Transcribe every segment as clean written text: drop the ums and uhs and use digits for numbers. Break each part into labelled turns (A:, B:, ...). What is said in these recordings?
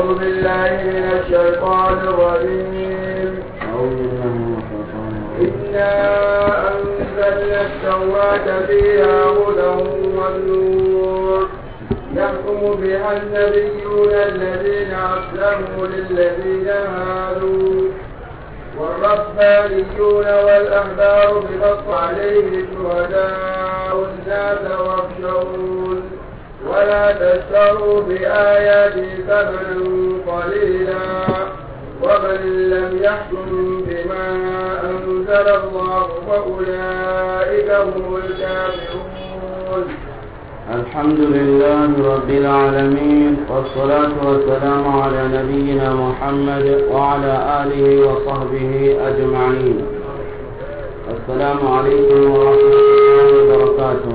A: أعوذ بالله من الشيطان الرجيم. إنا أنزلنا التوراة فيها هدى ونور يحكم بها النبيون الذين أسلموا للذين هادوا والربانيون والأحبار بما عليهم شهداء الناس واخشون ولا تشتروا بآياتي ثمنا قليلا ومن لم يحكم بما أنزل الله فأولئك هم الكافرون.
B: الحمد لله رب العالمين والصلاة والسلام على نبينا محمد وعلى آله وصحبه أجمعين. السلام عليكم ورحمة الله وبركاته.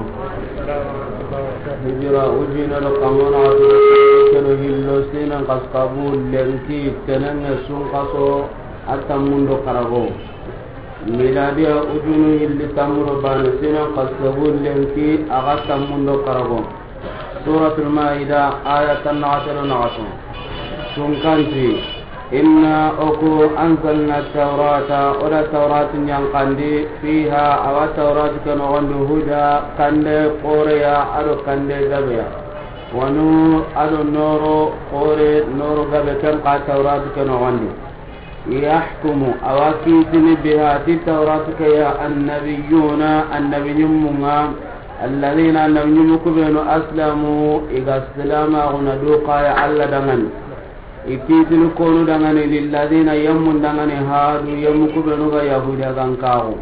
B: هجرة وجينا لقمنا كانوا هلوسين قصقابون لنكي تنن يسون قصو أتمون دقرغو ميلادية أجنو هلي تمر بانسين قصقابون لنكي أغتمون دقرغو. سورة المائدة آية 19 سنكنتي إنا أكو أنزلنا التوراة ولا توراة ينقندي فيها أو التوراة كنغند هدى كندي قوريا أدو كندي غبيا ونور أدو نور قوري نور غبيا كنقى التوراة كنغند يحكم أواكيتني بها التوراة كيا النبيون النبيون الذين النبيون كبيروا أسلموا إذا السلام غندوقا يعلى دمن ikitinu konu dangane lilladina yammun dangane hadu yammu kubenuga yahuda gankawo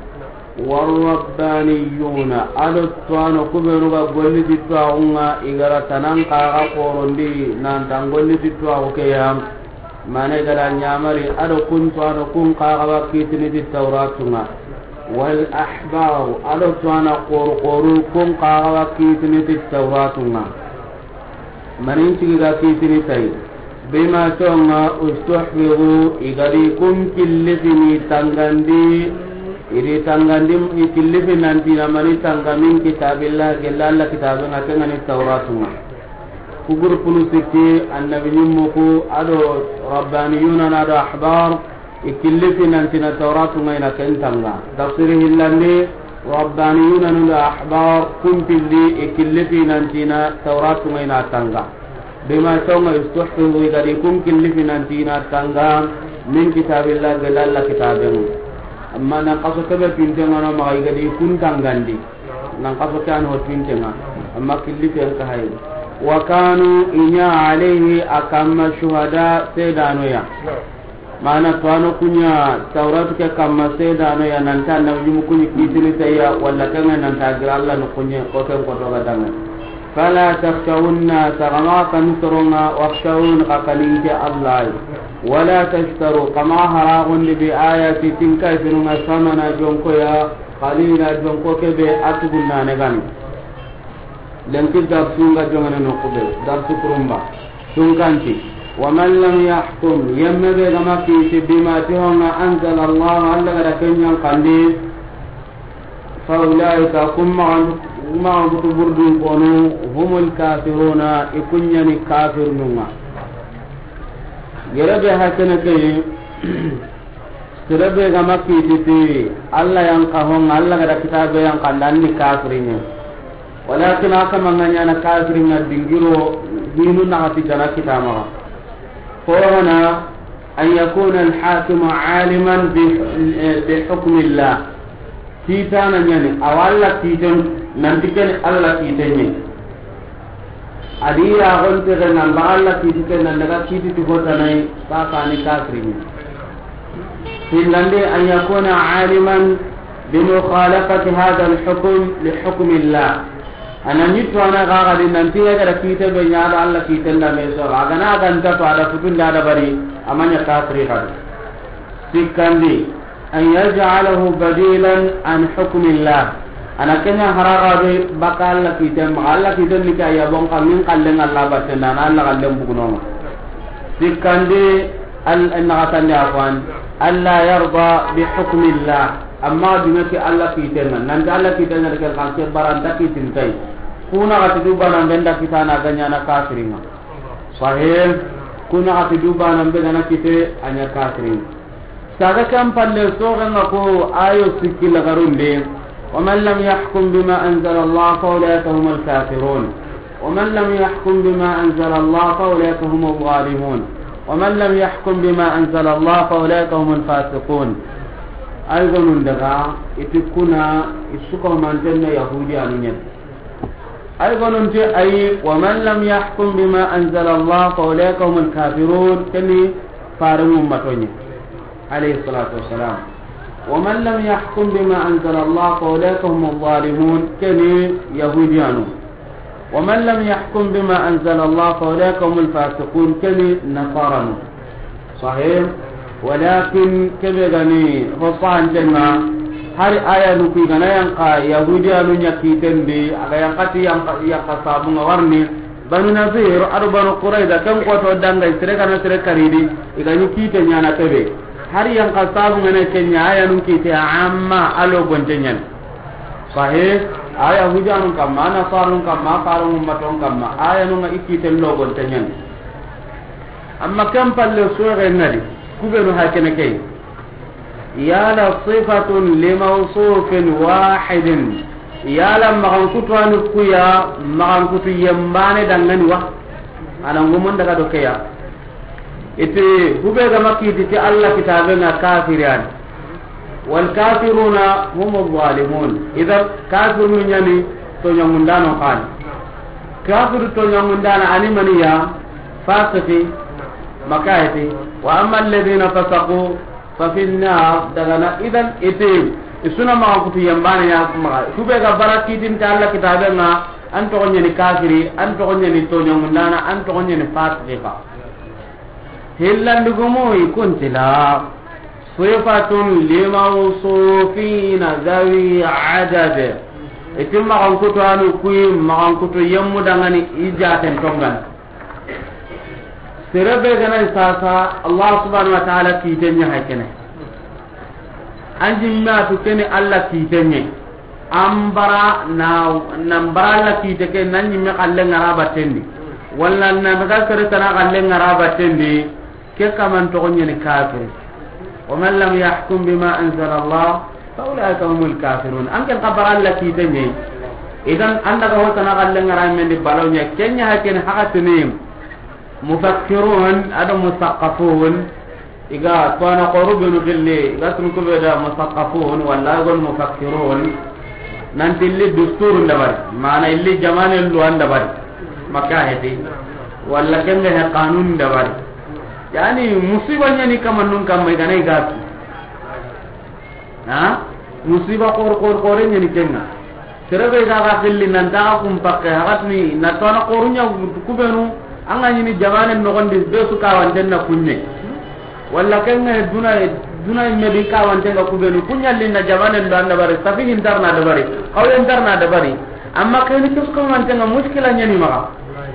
B: warrabbaniyuna ado twano kubenuga golli ditwaunga igara tanan kaga korondi nan tangolli ditwawo keya mane gara nyamari ado kun twano kun kaga wakitini ditawratunga wal ahbaru ado twana qoru kun kaga wakitini ditawratunga manin tiga kitini tay bima tonga ustuhfiru igari kum killifini tangandi iri tangandi ikillifi nanti namani tangamin kitabillah gelalla kitabena kengani tawratuma kugur pulusiti annabi nyumuku ado rabbaniyuna ado ahbar ikillifi nanti na tawratuma ina kentanga tafsiri hillandi rabbaniyuna ado ahbar kumpilli ikillifi nanti na tawratuma ina tanga bima tonga istuhfiru igari kum killifi nantina tanga min kitabillah gelalla kitabenu amma nan qaso kebe pintenga no ma igari kun tangandi nan qaso kan ho pintenga amma killifi an kahay wa kanu inya alayhi akamma shuhada sedano ya mana tuano kunya taurat ke kamma sedano ya nan tan na yumu kunyi kitini tayya walla kanga nan tagira Allah no kunya ko to gadanga فلا تخشوا الناس كما كنترون واخشون قليل الله ولا تشتروا كما هراغن بآيات تلك فينا ثمنا جنكويا قليلا جنكو كبه أتبنا نغني لنكي درسونغا جنغنا نقبل درس كرمبا سنكانتي ومن لم يحكم يمبه كما كيس بما تهون أنزل الله ألا غرقين ينقلين فأولئك كم ما بتبردون كونوا هم الكافرون يكونني كافر نما جربه حسنكي سربه كما كيتي الله ينقهم الله غدا كتابه ينقندني كافرين ولكن كما غنينا كافرين دينغيرو دينو نغتي جنا كتابه فهنا أن يكون الحاكم عالما بحكم الله تيتانا يعني أولا تيتن ننتكن الله تيتني أدي أقول تغنى نبغى الله تيتكن ننتكن تيتي تقولناي فاكاني كافرين فإنه أن يكون عالما بمخالفة هذا الحكم لحكم الله أنا نيتو أنا غاغد ننتي هذا كيتة بنياد الله كيتنا ميسور أنا أنت على فتون هذا بري أماني كافري هذا سكندي أن يجعله بديلا عن حكم الله أنا كنا هراغي بقى الله كيتم الله كيتم لك يبون قمين قلنا الله بسنا أنا الله قلنا بقنوم سكندي النغتان يا ألا يرضى بحكم الله أما دمك الله كيتم ننت الله كيتم لك الخمسة برانتا كيتم تاي كونا غتدو بران بندا كيتانا غنيانا كافرين صحيح kuna ati dubana mbegana kite anya kafirin saga kam palle soga ko ayo sikil garunde ومن لم يحكم بما أنزل الله فأولئك هم الكافرون ومن لم يحكم بما أنزل الله فأولئك هم الظالمون ومن لم يحكم بما أنزل الله فأولئك هم الفاسقون أيضا ندغا إتكونا إسكو من جنة يهودي أمين أيضا نجي أي ومن لم يحكم بما أنزل الله فأولئك هم الكافرون كني فارم أمتوني عليه الصلاة والسلام ومن لم يحكم بما أنزل الله فأولئك هم الظالمون كني يهوديانو ومن لم يحكم بما أنزل الله فأولئك هم الفاسقون كني نصارى صحيح ولكن كبغني فصان جنة هر آية نكي غنا ينقى يهوديانو نكيتن بي أغا ينقى يقصابون ورني بنو نظير أربان قريدة كم قوة ودنغا يسرقنا سرقا ريدي إغا نكيتن يانا تبي hari yang kasabu ngene kenya aya nun kite amma alo gontenyen sahih aya hujanun kamma na farun kamma farun maton kamma aya nun ikite lo gontenyen amma kam palle sura ngadi kubenu hakene kay ya la sifatun li mawsufin wahidin ya la magan kutwanu kuya magan kutu yembane dangani wa ana ngumon daga do kaya ite hube ga makiti ti Allah kitabena kafiran wal kafiruna hum adh-dhalimun idan kafirun yani to nyamundano kan kafir to nyamundana ani maniya fasiki makayati wa amma alladhina fasaqu fa fi an-nar dagana idan ite isuna ma ko ti yambane ya kuma hube ga barakitin ta Allah kitabena an to nyani kafiri an to nyani to nyamundana an to nyani fasiki ka hillandugumo ikuntila sifatun limawsufina zawi adad itim magan kutu anu kui magan kutu yemmu dangani ijaten tongan sirabe gana sasa Allah subhanahu wa ta'ala kitenya hakene anjimma tu kene Allah kitenye ambara na nambara la kiteke nanyi me kalle ngaraba tendi walla na daga sere tana kalle ngaraba tendi كمان تغني كافر ومن لم يحكم بما أنزل الله فأولئك هم الكافرون أنك القبر لك تنجي إذن أنك هو تنغل لنغرا من البالونيا كن يهكين حقتنين مفكرون أدو مثقفون إذا كان قرب نغلي إذا تنكب إذا مثقفون ولا يقول مفكرون ننتي اللي دستور دبر معنى اللي جمان اللوان دبر مكاهتي ولا كنه قانون دبر yani musibanya ni kama nun kama igana igatu ha musiba kor ni kenga serebe ga khilli nan ta kum pakke hagatni na tona korunya kubenu anga ni jamane no gonde be su ka wan denna kunye walla kenga duna medi ka wan denna kubenu kunya linna jamane ndo anda bare tafi interna da bare kaw interna da bare amma kayni tus ko man denna muskila nyani maka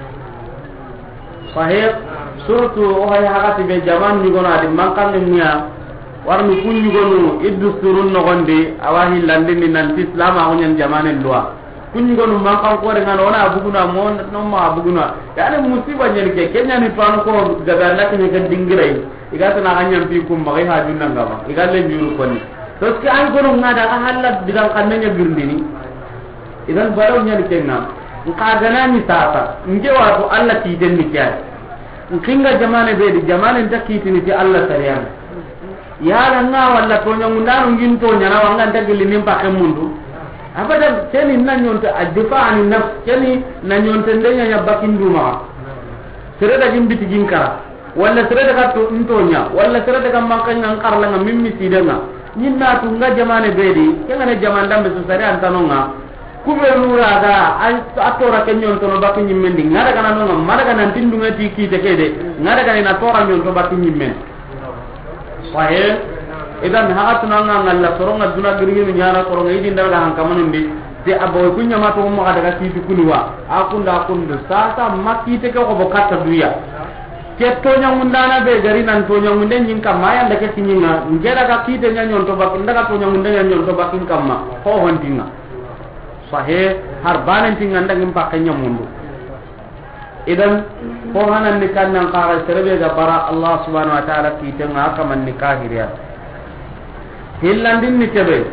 B: sahih surtout o hay hagati be jaman ni gona di mankan niya warni kunni gonu iddu surun no gonde awahi landini nan islam a onyen jamane loi kunni gonu mankan ko renga ona buguna mon no ma buguna yani musiba nyen ke kenya ni pan ko daga nak ni kan dingirai igata na hanyam pi kum magai ha junna ngaba igalle juru koni to ski an gonu ngada ka hallat digal kannenya girndini idan baraw nyen kenna ka ganani tata nge wato Allah ti denni kya kinga jamane be di jamane takitini ti Allah sariyana yala nga walla to nyamundano nginto nyana wanga tagili nimpa kemundu abada keni nanyonta adfa an nafs keni nanyonta ndenya ya bakinduma sereda jimbiti ginkara walla sereda katto intonya walla sereda kam makanya ngarla nga mimmi sidanga nyinna tu nga jamane be di kengane jamanda be susare antanonga kube nuraga atora kenyon to no bakin nyimmendi ngada kana no ngada kana tindunga tiki tekede ngada kana na tora nyon to bakin nyimmen wahe idan haatuna ngalla soronga duna girimi nyana soronga idi ndaga hankamanindi de aboy kunya mato mo kada kiti kuniwa akunda sasa makite ko bokata duya ketto nyamundana be gari nan to nyamunde nyin kam maya ndake tinyinga ngera ka kite nyanyon to bakin ndaga to nyamunde nyanyon to bakin kamma ho hontinga sahih har banan tinga ndangim pakanya mundu idan ko hanan ni kannan ka serebe ga bara Allah subhanahu wa ta'ala kitenga kaman ni kahiriya hillandin ni tebe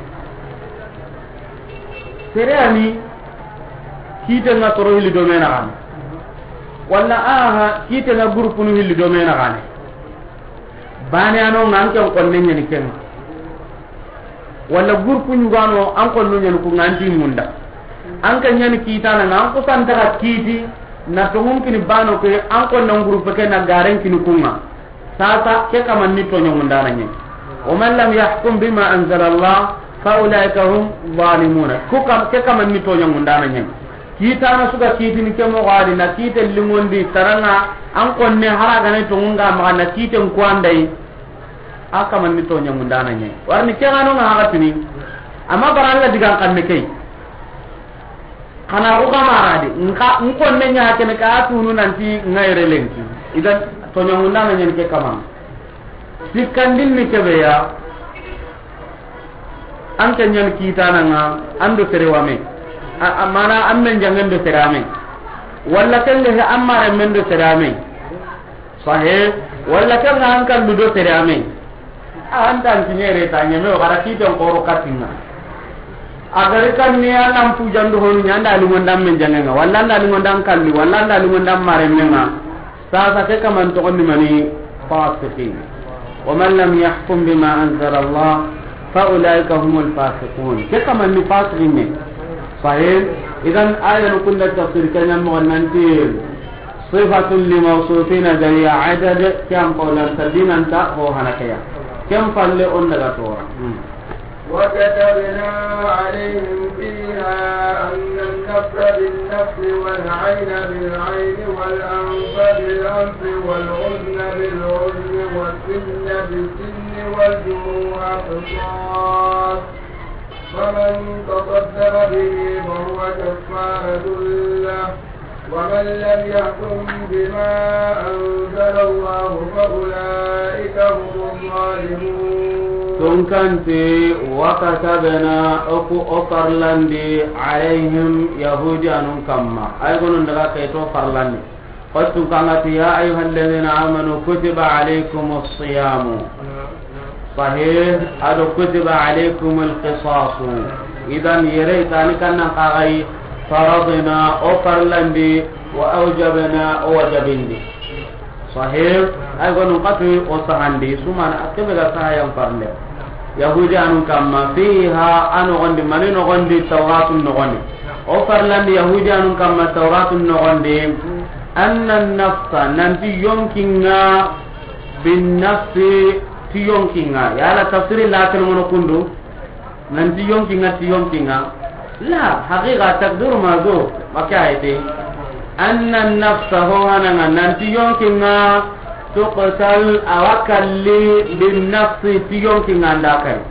B: serani kitenga toro hili do mena kan walla aha kitenga grupu nu hili do mena kan bane ano nganke ko nenya ni ken walla grupu nyugano an ko nenya ku nganti munda an kan nyani kitana nan ko santara kiti na to mumkin bano ke an ko non grupu ke na garen kinu kunga sasa ke kaman ni to nyongundana nyen wa man lam yahkum bima anzala Allah fa ulaika hum zalimuna ko kam ke kaman ni to nyongundana nyen kitana suka kiti ni ke mo gadi na kite lingondi taranga an ko ne haraga ne to ngunga ma na kite ko andai aka man ni to nyongundana nyen warni ke ngano ngaga tini amma baralla diga kan ne kai kana ruga maradi nko nenya kene ka tunu nanti ngaire lenki idan to nyamunda nyen ke kama sikandin ni kebe ya an kanyan kitana nga ando serewame amana ammen jangen do serame walla kenge he amare men do serame sahe walla kenge an kan do serame anta tinyere tanya me wara kiton koro katinga agar kan ni alam pujan do honu nyanda lu ngondam men jangenga walla nda lu ngondam kalli walla nda lu ngondam mare menga sa ke kaman to ni mani fasiqin wa man lam yahkum bima anzala Allah fa ulaika humul fasiqun ke kaman ni fasiqin ne sahih idan ayatu kullu tafsir kanya mo nanti sifatun li mawsufina jariya adad kam qawlan tadinan ta ho hanakaya kam falle on daga tora
A: وكتبنا عليهم فيها أن النفس بالنفس والعين بالعين والأنف بالأنف والعزن بالعزن والسن بالسن والجروح قصاص فمن تصدق به فهو كفارة له ومن لم يحكم بما أنزل الله فأولئك هم الظالمون
B: tunkanti wakatabena oku ofarlandi alaihim yahudi anun kamma ay gonun daga kayto farlandi qattu kangati ya ayyuhalladhina amanu kutiba alaykumus siyamu sahih ado kutiba alaykumul qisasu idan yere tani kanna qagai faradna ofarlandi wa awjabna wajabindi sahih ay gonun qatu osahandi sumana akebe ga sayam farle yahudi anu kamma fiha anu gondi manino gondi tawratun no gondi o farlandi yahudi anu kamma tawratun no gondi anna an-nafsa nanti yonkinga bin nafsi ti yonkinga yala tafsir la tan mono kundu nanti yonkinga ti yonkinga la haqiqa taqdir ma zo makayati anna an-nafsa ho hananga nanti yonkinga tuqtal awakalli bin nafsi tiyonki nganda kai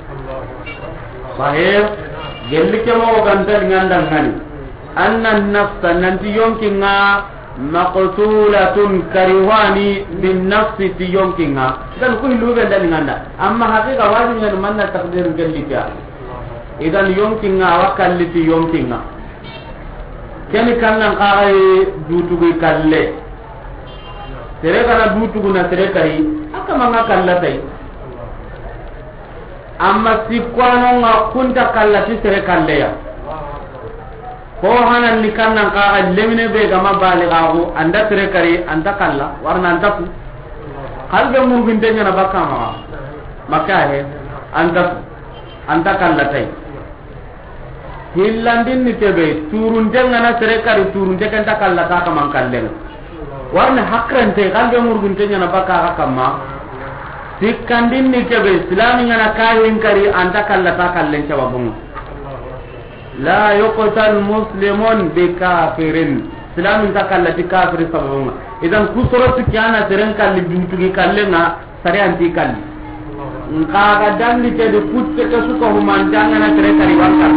B: sahih gelli ke mo ganda nganda ngani anna nafsa nanti yonki nga maqtulatun kariwani bin nafsi tiyonki nga dan ko lu ganda nganda amma haqiqa wajin ngan manna takdir gelli ya idan yonki nga awakalli tiyonki nga keni kannan qaay dutugi kalle tere kana dutugu na tere kari aka manga kallatai amma sikwano nga kunta kallati tere kalleya ko hanan ni kannan ka lemine be gama baligago anda tere kari anta kalla warna anta ku kalbe murginte nyana bakka ma makka he anta kallatai hillandin ni tebe turun jangana tere kari turun jekanta kallata ka man kallen warne hakrante kalbe murgunte nyana baka kamma sikkandin ni kebe islami ngana kahin kari anta kallata kallen cababun la yuqtal muslimun bi kafirin islami ta kallati kafir sababun idan kusoro tikana teren kalli bintugi kallenga sare anti kalli nkaga dandi te de putte ke suko humantanga na tere kari wanka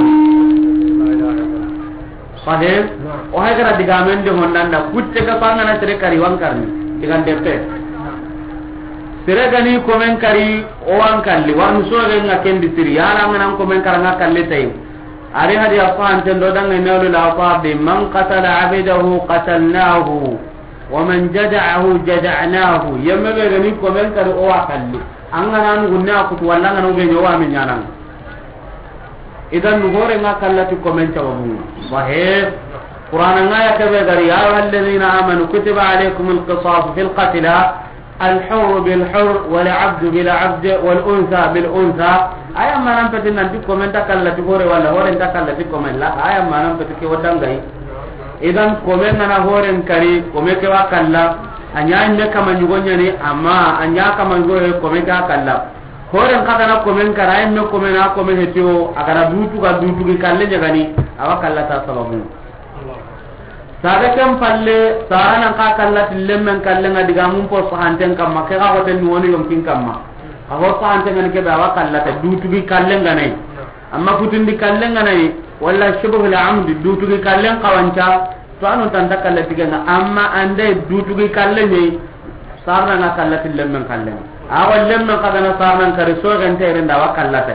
B: sahih o hay gara diga men de honnanda putte ka pangana tere kari wankarni digan deppe tere gani ko men kari o wankalli warnu so ga ngaken di tiri yala men ko men karanga kalle tay ari hadi afan tendo danga nelu la fadi man qatala abidahu qatalnahu wa man jada'ahu jada'nahu yemme be gani ko men kar o akalli angana ngunna ku walla ngana be nyawa min nyanan idan nu hore ngakallati ko men tawabu sahih qur'an ngaya ke be gari ya alladhina amanu kutiba alaykumul qisas fil qatl الحر بالحر والعبد بالعبد والأنثى بالأنثى أيا ما نمتى ننتكم من تكلا تقول ولا هو تكلا تكم لا أيا ما نمتى كي ودان غاي إذا كمن أنا هورن كاري كمن كوا كلا أنيا إنك من يغني أما أنيا كمن يغني كمن كلا هورن كذا كمن كراي إنك كمن كمن هتيو أكذا دوتو كلا جاني أوا كلا تاسبابون sada kam palle sarana ka kallati lemmen kallenga diga mum po sahanten kamma ke ga hoten woni yom kin kamma a ho sahanten ngani ke ba wa kallata dutugi kallenga nay amma futundi kallenga nay walla shibhu al-amd dutugi kallen qawanca to anu tanda kallati genga amma ande dutugi kallenye sarana na kallati lemmen kallenga awal lemmen kadana sarana kari so gante renda wa kallata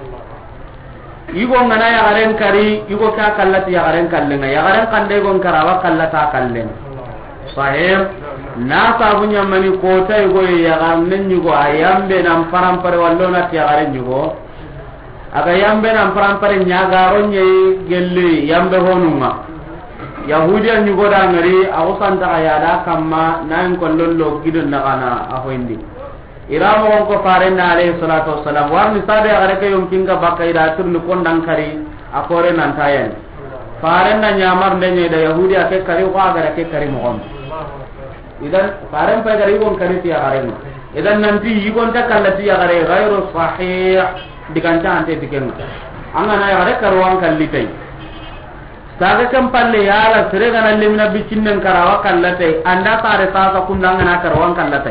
B: igo ngana ya garen kari igo ka kallati ya garen kallenga ya garen kande gon karawa kallata kallen sahib na sabunya mani kota igo ya gannen nyugo ayambe nam parampare wallona ya garen nyugo aga yambe nam parampare nyaga ronye gelle yambe honunga yahudiya nyugo da ngari awsanta ayada kamma nan kollollo gidon nagana ahoindi iramo ko farenda alayhi salatu wassalam warni sabe agare ke yonkinga bakaida turni kondang kari akore nan tayen farenda nyamar ndenye da yahudi ake kari ko agare ke kari mo on idan faren pa gari gon kari ti agare idan nanti yigon ta kallati agare ghairu sahih diganta ante dikenga angana agare karwan kallitai saga kam palle yala sere gana limna bicinnen karawa kallate anda tare sasa kundanga na karwan kallate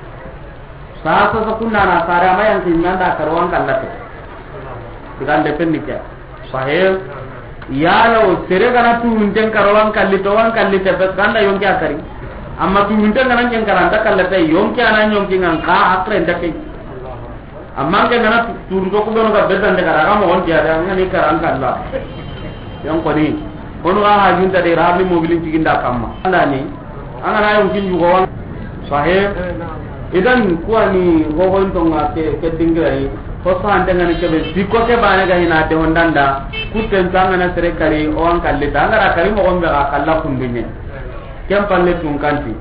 B: sasa kunna na sare ma yang tinanda karwan kallate digan dependike sahih yalo sere gana tu unten karwan kallito wan kallite be ganda yonki akari amma tu unten gana ken karanta kallate yonki anan yonki ngan ka akre ndake amma ke gana tu ndo ko dono ga bedande kara mo on dia da ngani karan kalla yang ko ni onu ga ha junta de rabi mobilin ciginda kamma andani anga na yonki yugo wan sahih idan kuani gogon to ngate ke dingai ko san dengan ke be diko ke bane ga ina de hondanda kuten tanga na sere kari o an kalle tanga kari mo gombe ga kala kundunye kem palle tun kanti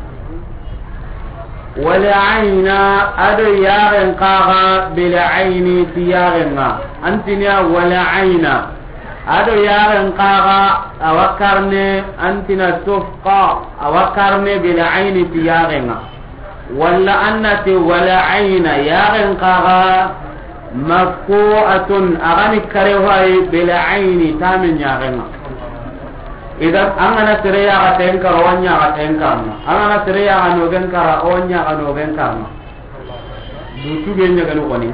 B: wala aina adu yaren qaga bil aini tiyarenga antinya wala aina adu yaren qaga awakarne antina tufqa awakarne bil aini tiyarenga wala annati wala aina yaren qaga mafku'atun agani karewai bil aini tamin yarenga idan angana sireya ga tenka wanya ga tenka angana sireya ga no genkara onya ga no genkara dutu benya ga no koni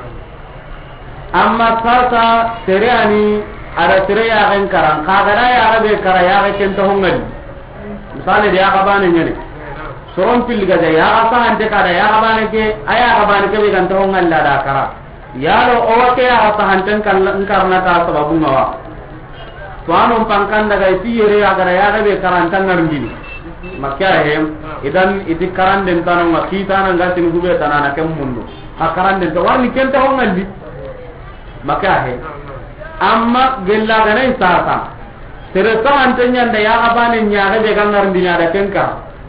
B: amma sasa sireani ada sireya genkara kaga ya ga be kara ya ga tento hongani misale dia ga bane nyane soron pilga ja ya ga ante kada ya ga bane ke aya ga bane ke be kan to hongal la da kara yalo o wake ya ga hanten kan karna ta sababu mawa to anon pangkan daga tiyere ya gara ya ga be karantan ngarndini makya hem idan iti karanden tanon ma kitana ngatin hube tanana kem mundu akaranden to warni ken to hongal di makya he amma gella ga nay sasa tere to antenya nda ya ga bane nya ga be kan ngarndini ada kenka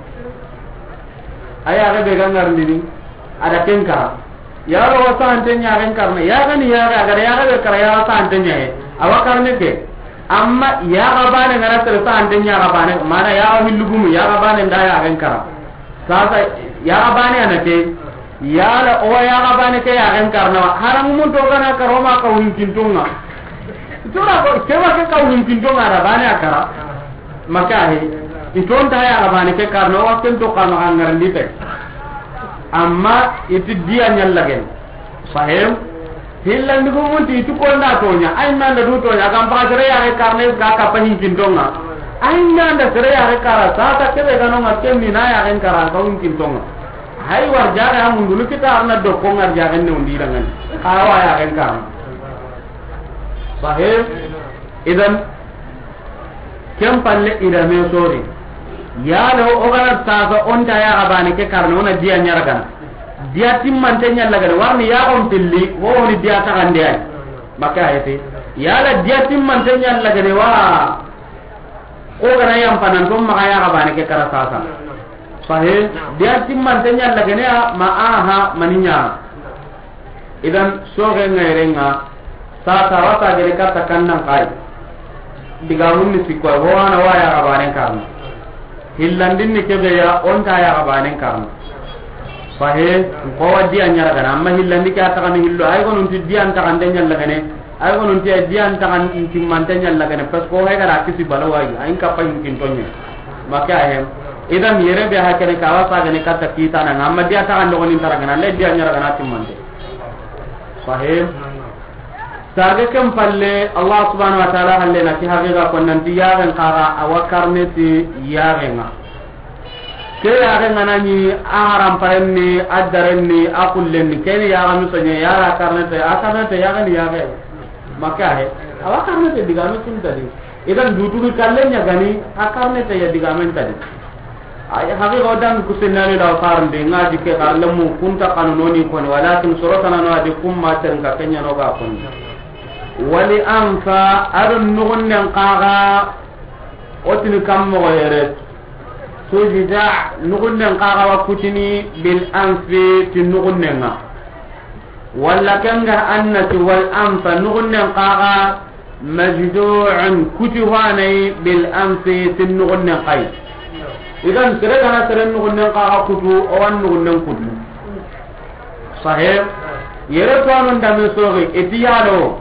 B: aya ga be kan ngarndini ada kenka yaro wasa antenya ren karna ya gani ya ga ya ga kara ya wasa antenya he awakarne ke amma ya ga bane ngara tersa antenya ga bane mana ya hilugum ya ga bane nda ya ren kara sasa ya ga bane anate ya la o ya ga bane ke ya ren karna haram mun to kana karoma ka hun kintunga tura ko kewa ke ka hun kintunga ra bane akara maka he iton ta ya ga bane ke karna wa ken to kana ngarndi te amma iti dia nyallagen sahim hillan digo munti itu ko nda tonya ay man da du tonya kam pa sere ya re karne ga ka pahin kintonga ay man da sere ya re kara sa ta ke be gano ngatte mi na ya ren kara ka un kintonga hay war jare am ndulu kita arna do ko ngar jaren ne undi dangan kawa ya ren kara sahim idan kem palle ida me sori yalo ogana sasa onta ya abane ke karno na dia nyaragan dia timman tanya laga warni ya on pilli ho ni dia ta gande ay maka ayati yala dia timman tanya laga de wa ko gana yam panan dum maka ya abane ke kara sasa sahih dia timman tanya laga ne ma aha maninya idan soge ngairenga sasa wata gere kata kannan kai digamun ni sikwa ho ana wa ya abane karno hillandin ni kebe ya onta ya abane karno sahe ko wadi anyara kana amma hillandi ka ta kan hillo ay gonun ti dian ta kan denya lagane ay gonun ti dian ta kan timman denya lagane pas ko hay gara kisi balawai ay ka pa yin tonye maka ay idan yere be ha kene ka wasa gane ka ta kita na amma dia ta kan dogonin taragana le dia anyara kana timman de sahe sage kam palle Allah subhanahu wa ta'ala halle na ti haqiqa kon nan ti yaren qara awakarne ti yarenga ke yaren nganani aharam parenni addarenni akullenni kene yaga misonya yara akarne te yaga ni yaga maka he awakarne te digame tadi idan dutu kallenya gani akarne te ya digame tadi ay haqiqa dan kusenali la farnde ngaji ke karlemu kunta kanunoni kon walakin suratan no adi kumma ten ka kenya no ga kon wali anfa adun nugunnen qaga otini kammo yere sujida nugunnen qaga wa kutini bil anfi tin nugunnenga walla kanga annati wal anfa nugunnen qaga majdu'un kutuhani bil anfi tin nugunnen qay idan sere kana sere nugunnen qaga kutu o wan nugunnen kutu sahih yere to anon dame sogi etiyalo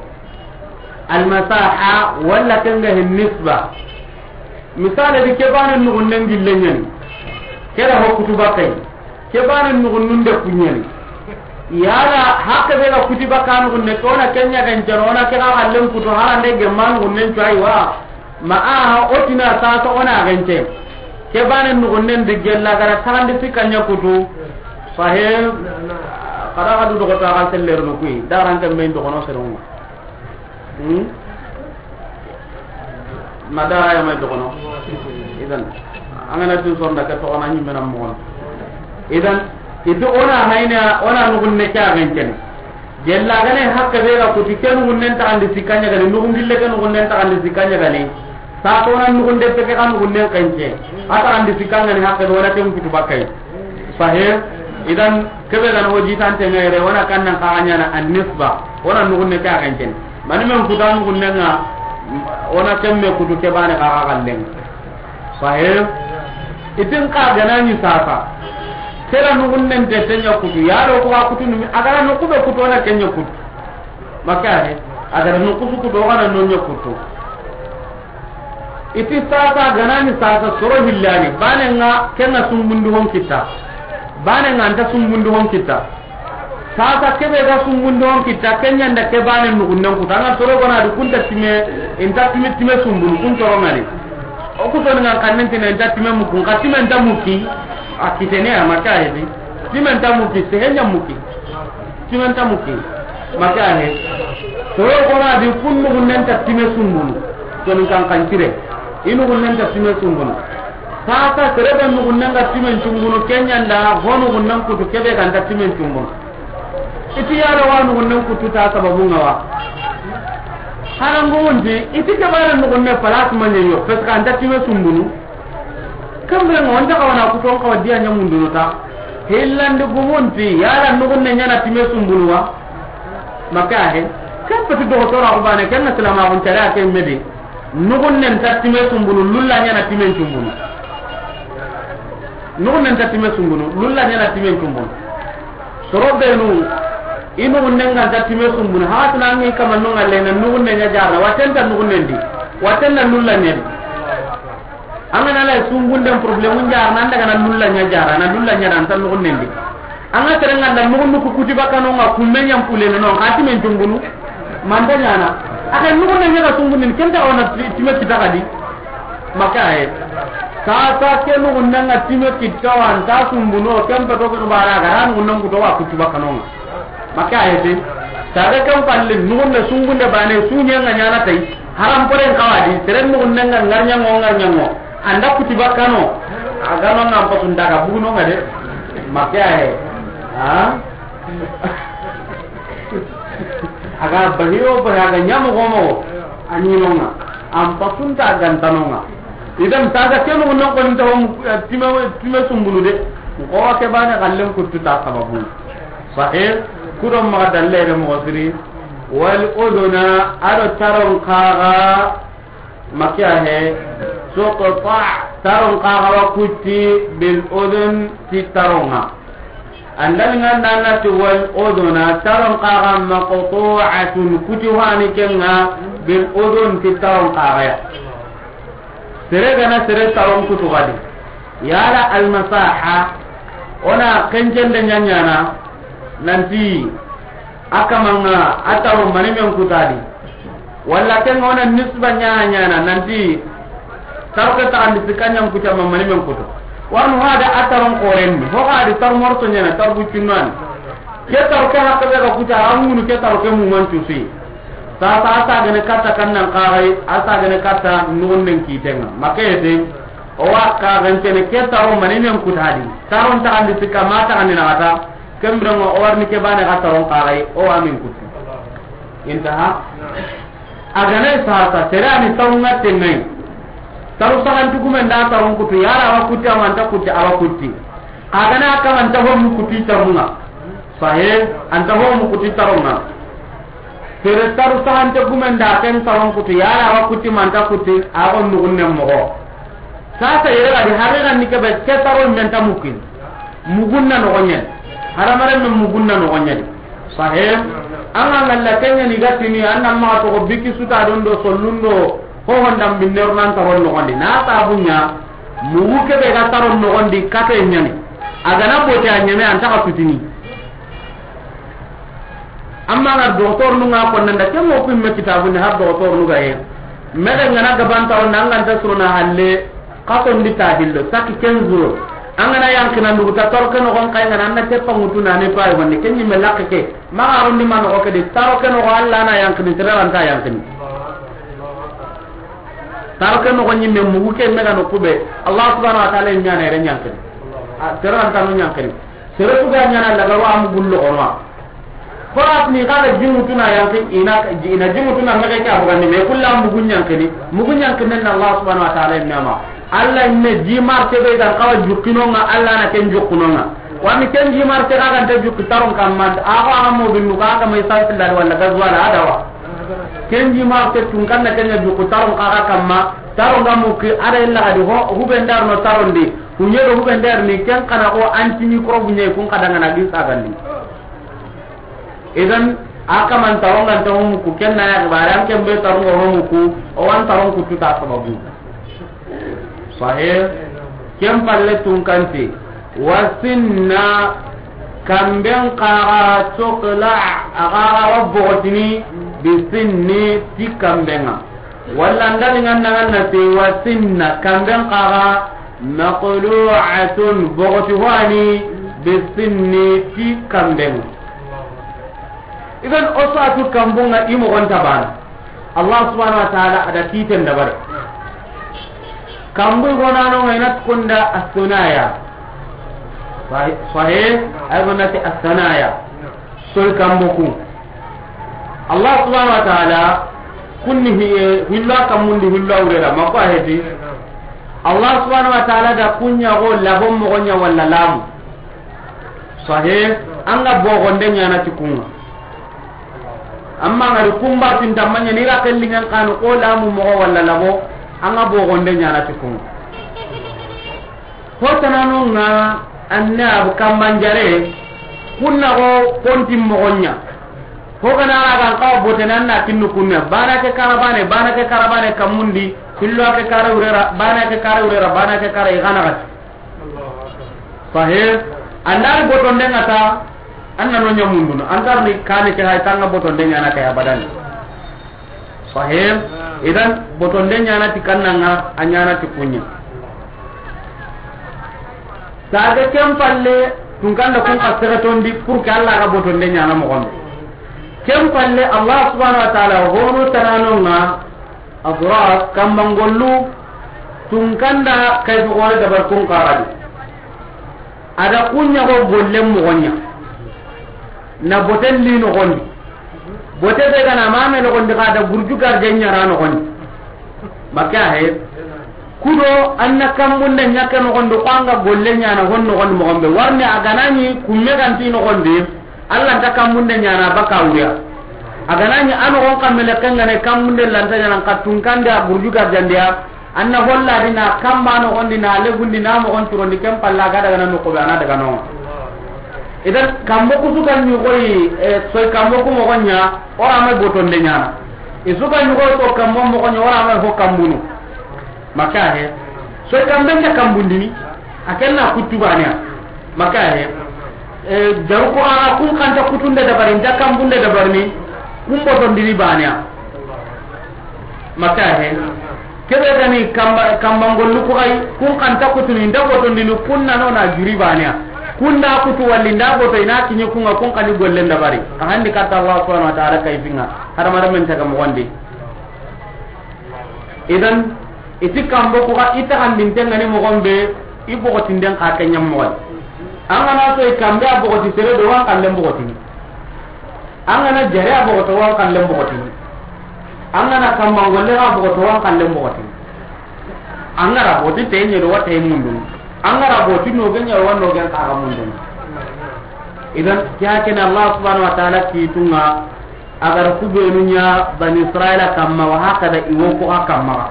B: المساحة ولا كنجه النسبة مثال دي كبان النغنن جلنين كده هو كتباكي كبان النغنن ده كنين يالا حق بيغا كتباكا نغنن كونا كنيا كنجرونا كنا غلن كتوها نده جمان نغنن شوائوا معاها اوتنا ساسا اونا غنجين كبان النغنن دي جلا غرا تغن دي سكانيا كتو صحيح قرأ قدو دغتا غالسل لرنكوي داران كمين دغنو سرونga madara ya may dogono idan angana tin sonda ka to onani menam mon idan itu ona hayna ona nugunne ka genten jella gane hakka be ga kuti ken gunnen ta andi sikanya gane nugundille ken gunnen ta andi sikanya gane sa to nan nugunde te kan gunnen kanje ata andi sikanya ni hakka wala tem kutu bakai sahih idan kebe gan hoji tante ngere wana kannan ka anya na an nisba ona nugunne ka genten mani men kudan gunnenga ona kemme kudu ke bane ka gallen sahib itin ka ganani sasa sera nu gunnen de tenya kudu yaro ko ka kudu agara no kudo kudu ona kenya kudu maka he agara no kudu kudu ona no nya kudu iti sasa ganani sasa soro hillani bane nga kenna sumbundu hon kita bane nga anta sumbundu hon kita sasa kebe ga sumbundon kita kenya nda kebane nugunnan ku tanga toro gona du kunta time inta time sumbun kun toro ngari o ku to nga kannen tin inta time mu kun ka time nda muki akitene amaka hedi time nda muki sehenya muki time nda muki maka he toro gona du kun nugunnan ta time sumbun to kan kan tire inu gunnan ta time sumbun sasa kebe nugunnan ga time sumbun kenya nda honu gunnan ku kebe kan ta time sumbun iti yaro wanu gunnan kutu ta sababu ngawa hanan gonji iti kabara no gunne palas manyo pes kan ta tiwe sumbunu kambe ngonda kawana kutu ko dia nya munduno ta hillande gumunti yara no gunne nyana tiwe sumbunu wa maka he kan pati do to ra ubane kan na salama gon tara ke medi no gunne ta tiwe sumbunu lulla nyana tiwe sumbunu no gunne ta tiwe sumbunu lulla nyana tiwe sumbunu sorobenu inu gunenga tatime sumbun hatna ngi kama nonga lena nugunne nya jarra watenta nugunne ndi watenta nulla nyedi amana la sumbun dem problème njar nan daga nan nulla nya jarra nan nulla nya nan tan nugunne ndi anga terenga dan nugunnu ku kutiba kanonga kumenya mpule no hatime tumbunu mandanya na aka nugunne nya sumbun kenta ona time kitakadi maka ay ta ke nugunne time kitawan ta sumbuno kempa to ko bara garan nugunne ku to wa kutiba kanonga maka ayete saga kam palle nugun na sungunde bane sunya nga nyana tai haram poren kawadi teren nugun nga ngarnya ngo anda kutiba kano agama ngam pasunda ka buno ngade makya he ha aga bahio bahaga nyamu gomo aninonga am pasunta gantanonga idan taga kenu non ko ntaw time sumbulu de ko wa ke bana gallem kuttu ta sababu sahih kudo ma dalle re mo siri wal uduna ado taron kaga makya he suqta taron kaga wa kutti bil udun ti taronga andal nganda tu wal uduna taron kaga maqtu'atun kutti wani kenga bil udun ti taron kaga ya sere gana sere taron kutu gadi yala al masaha ona kenjende nyanyana nanti akamanga ataro manimen kutadi walla ken ona nisba nyanyana nanti tarka ta andi sikanyam kutama manimen kutu wanu hada ataron korenni ho hadi tar morto nyana tar buccinan ke tarka hakka ga kuta amunu ke tarka mu mantusi sa gane kata kannan qarai asa gane kata nunnen kitenga makete o wakka gancene ke taro manimen kutadi taron ta andi sikamata anina kata kembrango o warni ke bane kataron qarai o amin kutu intaha agane sa serani tawunga tengai taru sagan tukumen da taron kutu yara wa kutu amanta kutu awa kutu agana akamanta ho mu kutu tarunga sahe anta ho mu kutu tarunga tere taru sagan tukumen da ken taron kutu yara wa kutu manta kutu agon nugunne mo sasa yera di hariran nikabe ke taron menta mukin mugunna no gonyen haramare men mugunna no gonyen sahe anga ngalla kenya ni gatini anna ma to biki suta don do sollundo ho hondam binner nan taron no gondi na ta bunya mugu ke be ga taron no gondi kate nyani aga na bote anyame anta ka tutini amma na doktor nu nga ko nanda ke mo pim me kitabu ni har doktor nu ga he mede ngana ga ban taron nan nganta suruna halle kato ndita dillo sakki kenzuro angana yankina ndugu ta torke no gon kay ngana na teppa mutu na ne pay wonde kenni me lakke ma arundi man ko ke de taroke no alla na yankini tiraran ta yankini taroke no gon nyimme mugu ke mega no kube allah subhanahu wa ta'ala nyane re yankini tiraran ta no yankini sere tu ga nyana daga wa am gullo onwa korat ni kada jimutu na yankin ina jimutu na mega ka bugan ni me kullam mugun yankini na allah subhanahu wa ta'ala nyama alla ne jimar tebe dan kawa jukinonga alla na ken jukunonga wami ken jimar te ga ganta jukki taron kamman aga mo binu ga mai santal wala gazwala adawa ken jimar te tun kan na ken jukku taron kaga kamma taron ga mu ki ara illa ga ho huben dar no taron di kunye do huben dar ni ken kana ko anti micro bunye kun kadanga na gisa gandi idan aka man taron ga taron ku ken na ya baran ken be taron go mu ku o wan taron ku tuta sababu sahih kem palle tun kanti wasinna kamben qara sokla aga wabbotini bisinni tikambenga walla ndalingan nanganna ti wasinna kamben qara maqlu'atun bogoti wani bisinni tikambenga idan osatu kambunga imo gonta bana allah subhanahu wa ta'ala ada titen dabar kambu gonano menat kunda as-sunaya sahih aygonati as-sunaya sol kambuku allah subhanahu wa ta'ala kunni hilla kamundi hilla urera mako hedi allah subhanahu wa ta'ala da kunya go labom mo gonya walla lam sahih anga bo gonde nyana tikunga amma ngari kumba tintamanya ni ra kellingan kanu ko lamu mo walla labo anga bo gonde nyana tikun ko tanano nga anna ab kambanjare kunna go kontim mo gonya ko kana aga ka bo tananna tinnu kunna bana ke karabane kamundi kullu ke karawrera bana ke kara igana gat sahih andar bo tonde ngata anna no nyamundu andar ni kane ke hay tanga bo tonde nyana kay abadan sahih idan botonde nyana tikannanga anyana tikunya saga kempalle tungkanda kun kasere tondi pour que Allah ga botonde nyana mo gonde kem palle Allah subhanahu wa ta'ala hono tananonga adras kambangollu tungkanda kay ko wala dabar kun qaradi ada kunya go gollem mo gonya na boten li no gondi bote be kana mame no gondi kada burju garjenya rano gondi maka he kudo anna kammunde nyaka no gondo kwanga gollenya na honno gondi mo gombe warne aganani kumme ganti no gondi Allah ta kammunde nyana baka uriya aganani anu gon kamele kangane kammunde lantanya nan katungkanda burju garjandia anna holla dina kamma no gondi na legundi na mo on turondi kem palla ga daga no ko bana daga no idan kambo kusukan ni koy soy kambo ko mo gonya ora ma boton de nyana isukan ni koy to kambo mo gonya ora ma ho kambunu maka he soy kambe ta kambundi akenna kutubanya maka he jaru ko ara kun kan ta kutunde da barin ta kambunde da barni kun boton dini banya maka he kebe gani kambangollu ko ay kun kan ta kutuni nda boton dini kunna no na juri banya kunda kutu walli nda boto ina kinyi kunga kun kan golle nda bari handi kata Allah subhanahu wa ta'ala kay finga har mara men taga mo wandi idan iti kambo ko ita kan dintengani mo gombe ibo ko tinden ka kenyam mo angana to kambe abo ko tisere do wan kan lembo ko tin angana jare abo ko to wan kan lembo ko tin angana kambangolle abo ko to wan kan lembo ko tin angara bo ti tenye do wate mundu angara bo ti no ganya wan no gan ka mundu idan kya ken Allah subhanahu wa ta'ala ki tunga agar kubenunya bani Israila kamma wa hakada iwo ko akamma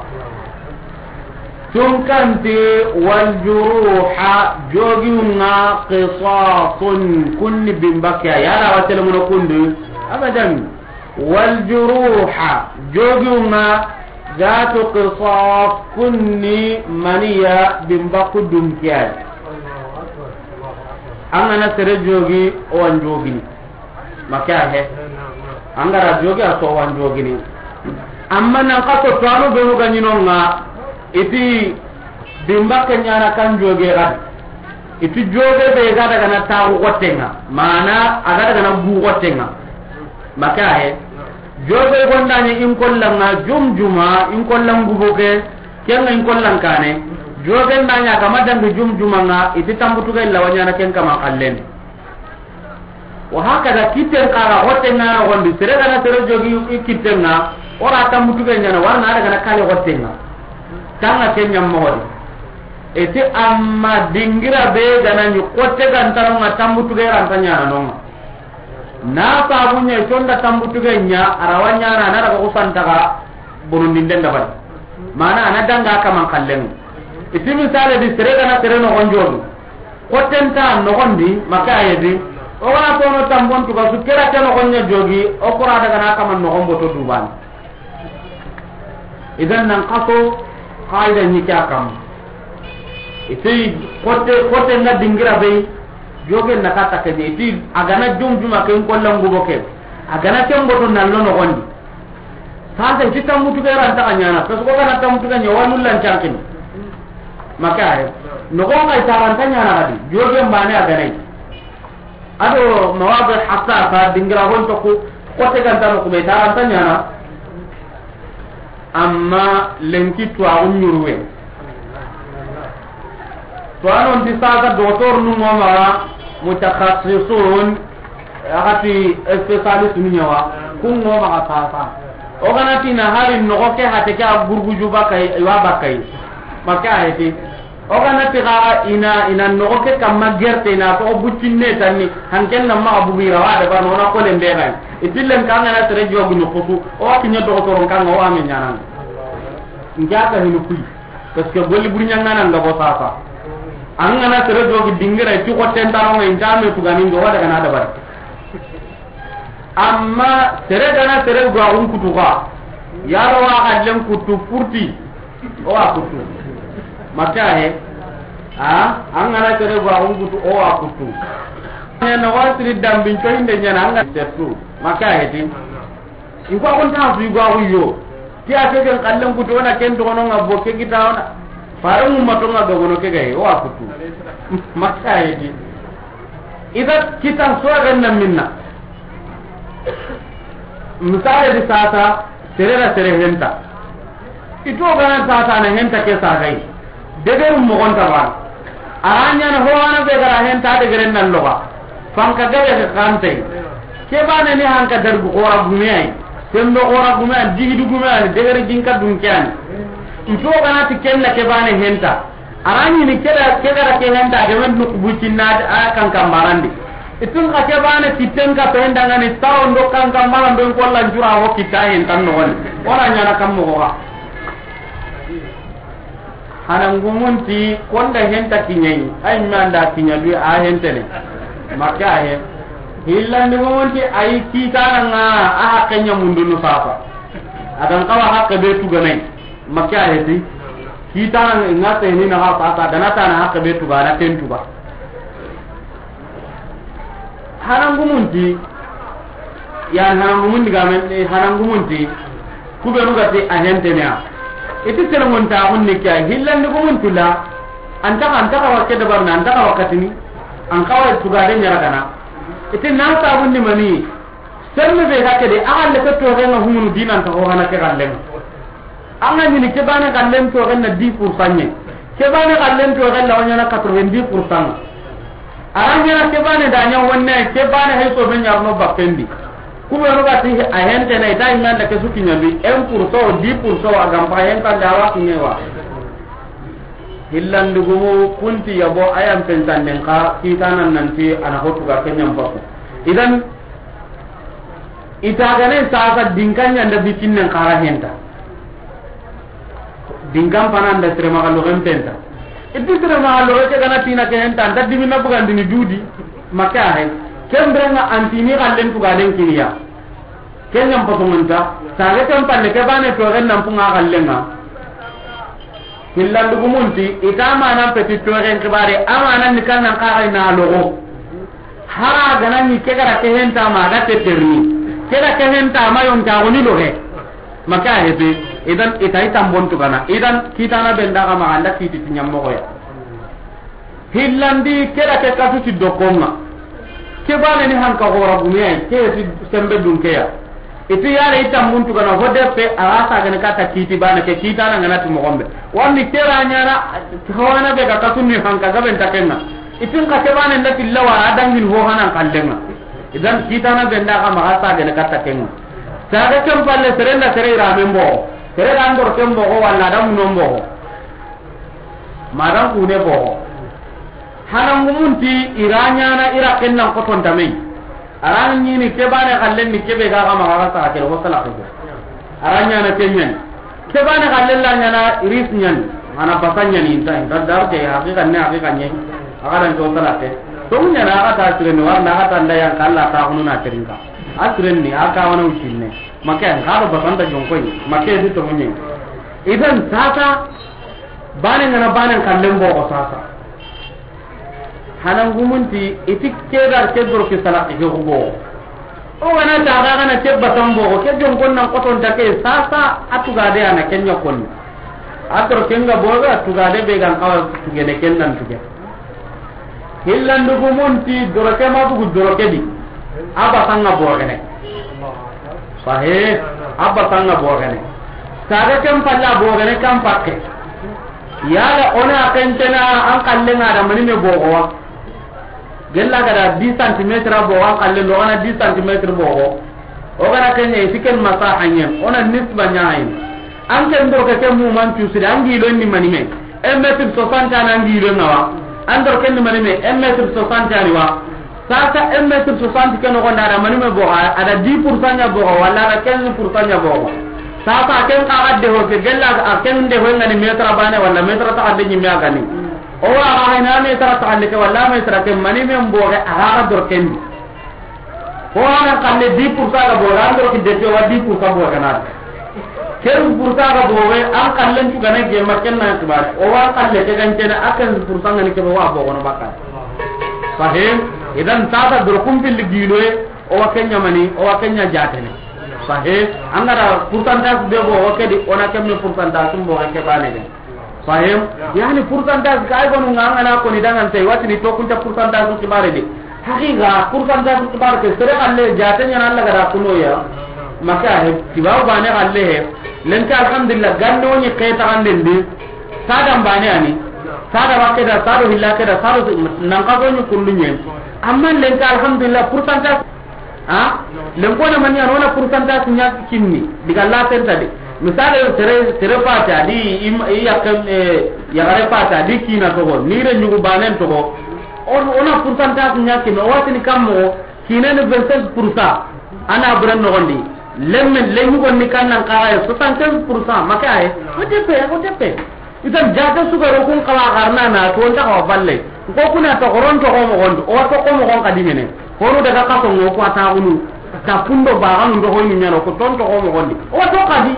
B: tunkanti wal juruha jogiunga qisasun kunni bimbakya yala watele muno kundu abadan wal juruha jogiunga zatu qisas kunni maniya bimbaku dumkya angana tere jogi wan jogini makya he angara jogi aso wan jogini amma nan kaso tano benu ganyinonga iti dimba kenyana kan joge gad iti joge be gada kana tawu gotenga mana agada kana bu gotenga maka he joge gondani in kollanga jumjuma in kollang guboke kenga in kollang kane joge ndanya kama dambi jumjuma nga iti tambutuga lawanya na ken kama kallen wa hakada kitten kara gotenga gondi sere kana sere jogi kittenga ora tambutuga nyana warna ada kana kale gotenga tanga kenya mohodi eti amma dingira be gana ni kotte gantaro nga tambutu ge rantanya nanonga na pabunya sonda tambutu ge nya arawanya na na ko santaka burundi ndenda bari mana anadanga kama kallen iti misale di sere gana sere no gonjodu kotte nta no gondi maka yedi o wana to no tambon to ga su kera tan no gonya jogi o kora daga na kama no gombo to duban idan nan qato qaida ni kya kam iti kote na dingira be joge na kata ke iti agana jumjuma ke ko langu boke agana tem boto nan no gondi sa iti tamutu ke ran ta nyana to ko kana tamutu ke nyawanu lan chankin maka no ko ngai taran ta nyana adi joge mbane agana ado mawad hassasa dingira hon to ko kote kan ta ko be taran ta nyana amma lenki to awun nyurwe to anon di saga doktor nu ngoma mutakhassisun akati specialist ni nyawa kun ngoma ka sasa o kana tina hari no ko ke hate ka gurguju bakai wa bakai maka ayati o kana tiga ina no ko ke kamma gerte na to buccinne tanni hanken na ma abubira wa da bano na ko le mbega itillen kanga na tere jogu no futu o kinya doktor kanga o amen nyanan njaka hinu kuy parce que golli burnya ngana ngabo sasa angana tere jogi dingira ti ko tentaro ngai njame tu ganin do wada kana da bar amma tere dana tere go un kutu ga yaro wa gadlen kutu furti o wa kutu maka he angana tere go un kutu o wa kutu ne no wasri dambin to inde nyana anga tetu maka he tin in ko on ta su go yo ti ate ken kallen kutu ona ken to ono ngabo ke kita ona faru mum matonga do gono ke gai o akutu makka yidi ida kita so ganna minna misale di sata serera sere henta ito gana sata na henta ke sagai degerum mo gonta ba aranya na hoana be gara henta de geren nan loga fanka gabe kante ke bane ni hanka darbu ora gumei tembe ora gumei dihidu gumei degere jinka dunkian ito gana tikella ke bane henta arani ni keda keda ke henta de men nuk bucinna akan kambarandi itun ka ke bane titten ka to henda ngani taw ndo kan kambaran do ko lan jura ho kitayen tan no won ora nyana kam mo wa hanan gumunti konda henta kinyai ay manda kinyadu a hentene makka he hillandi gumunti ay kitana a kenya mundunu fafa adan kawa hakke be tuganai makka he ti kitana ngate ni na ha fafa danata na hakke be tugana tentuba hanangumunti yan hanangumundi gamen hanangumunti kubenu gati ahentenya iti senongon ta hunni kya hillandi gumuntula antaka wakede barna antaka wakatini ankawa tugade nyara kana iti nasa hunni mani serme be hakede agalle ko to renga humunu dinan ta ho hanake gallen anga ni ke bana gallen to renna 10% ke bana gallen to renna wanyana 90% aranya ke bane danya wonne ke bane hay so ben yarno bakkendi kuma no gati a hente na ita imanda ke sukinya bi 1% 10% agam pa hen kan dawa kinyewa hillandu gumu kunti yabo ayam pentan den ka kitanan nanti ana hotu ga kenyam bako idan ita gane sasa dingkanya nda bikinne kara henta dingkam panan da trema ga lo gempenta idisre ma lo ke gana tina ke henta anda dimina bugan dini dudi maka he kembrenga antini kallen tu galen kiniya kenyam patungunta sare kan palle ke bane to ren nan punga kallenga hillandu gumunti itama nan petit to ren kibare amana ni kan nan kara ina logo hara gana ni ke gara ke henta ma ga teterni ke da ke henta ma yon ta woni lo he maka hebe idan itai tambon tu kana idan kita na benda kama anda kiti tinyammo ko ya hillandi kera ke kasu ti dokoma ke bane ni hanka gora gumiya ke ti sembe dun ke ya itu yare itambon tu kana hode pe arasa gane kata kiti bane ke kita na ngana tu mogombe wandi kera nyana hawana be ka kasu ni hanka ga benta kenna itun ka ke bane ndati lawa adangin ho hanan kallenga idan kita na benda kama arasa gane kata kenna saga kem palle serenda serira membo tere andor tembo ko walla dam nombo madam kune bo hanan gumunti iranya na iraken nan ko ton tamai aran ni ni kebane kallen ni kebe ga ma ga sa ke ko sala ko aranya na kenyen kebane kallen la nyana iris nyen mana pasanya ni inta dar ke hakikan ne hakikan nye aga dan to sala ke to nyana aga ta tren war na ga tanda yang kala ta hununa terinka asren ni aka wana ucinne maka ngaro basanda jonkoi maka itu to munye idan sasa banen ngana banen kallen bo ko sasa hanan gumunti itikke dar ke dor ke sala ke go o wana ta ga na tebba tambo ko ke jonkon nan ko ton take sasa atuga de ana kenya kon ator kenga boga atuga de be gan kawa tugene kennan tuge hillandu gumunti doroke ma bugu doroke di aba sanga bogene sahih abba sanga bogene saga kem palla bogene kam pakke yala ona kentena an kallenga da manine bogowa gella gara 10 cm bogo an kalle do ona 10 cm bogo o gara kenye siken masahanya ona nisba nyaay an ken do ke mu man tu sida angi lo ni manime emetir 60 an angi lo nawa andor ken manime emetir 60 ani wa sasa emetir 60 ken ko ndara manime bogo ada 10% nya bogo wala ada 15% nya bogo sasa ken ka gadde ho ke gella ken de ho ngani metra bane wala metra ta gadde nyi miya gani o wa ha ina metra ta gadde ke wala metra ke manime mboge aga dor ken ko ana kalle 10% ga bogo andor ki de wa 10% bogo kana ken purta ga bogo an kallen tu gane ge maken na tibar o wa kalle ke gan tena akan purta ngani ke wa bogo no bakka sahih idan tata dor kumpil giloe o wa kenya mani o wa kenya jatene sahih angara pourcentage de bo okedi ona kemme pourcentage mbo ke bane de sahih yani pourcentage kay gonu ngana ko ni dangan tay wati ni to kunta pourcentage ki bare de haqiqa pourcentage ki bare ke sere alle jatenya Allah gara kuno ya maka he tibaw bane galle he len ta alhamdulillah ganno ni kayta gandendi sada bane ani sada wakeda sado hillakeda sado nan ka go ni kullunye amma len ta alhamdulillah pourcentage ha len ko na manya nona pourcentage nya kinni diga la tenta de misale tere pata di ya gare pata di kina to go ni re nyugo banen to go ona pourcentage nya kinno watini kammo kinene 25% ana buran no gondi lemmen lengu gonni kannan kaya 75% maka ay hotepe idan jaga suga ro kun kala garna na to nda ko balle ko kuna to goron to ko mo gondo o to ko mo gon kadimene hono daga ka to ngo ko ata unu ta pundo ba ganu ndo hoyni nyano ko ton to ko mo gondi o to kadi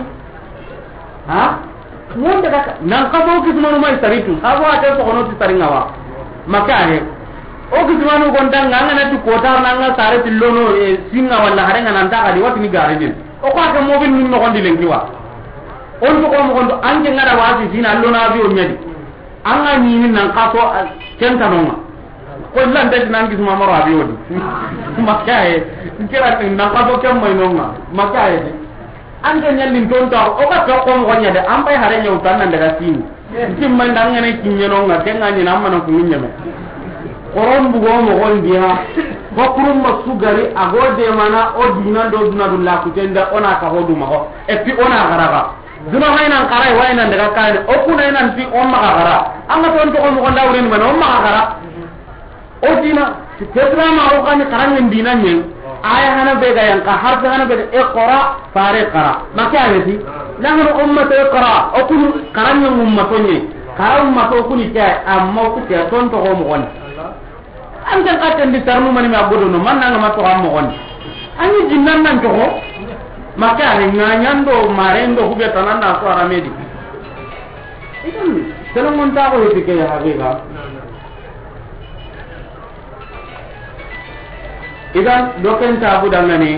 B: ha mon daga nan ka bo kismanu mai taritu abo ate to kono ti taringa wa maka ay o kismanu gonda nganga na tu kota nanga sare tillono singa walla harenga nan ta kadi watini garidin o ko aka mobil nun no gondi lengiwa on to ko mo gondo anje ngara wasi sina allona bi o nyadi anga ni nan ka to kenta nonga ko lan de nan gis mama rabi wodi makaye kira nan ka to kem may nonga makaye anje nyallin ton to o ka to ko mo nyade am bay hare nyaw tan nan daga sini tim man dan ngene kinye nonga kenga ni nan man ko nyame koron bu go mo gon dia ko kurum masugari agode mana o dinan do dunadullah ku tenda ona ka hodu ma ho e pi ona garaga duna haynan qaray wayna daga kaane o kuna nan fi on ma gara anga ton to mo gonda wurin man on ma gara o dina tetra ma o kan karan dinan nyen aya hana be ga yang ka harfa hana be iqra fare qara maka ayati lahu ummatu iqra o kun karan nyen ummatonye karam ma to kuni ta amma ku ta ton to mo gon an kan atten di tarnu mani ma godo no man nga ma to am mo gon ani jinnan nan to maka ni nganyando marendo hube tananda so aramedi idan selon ta ko hiti ya habiba idan doken ta budangani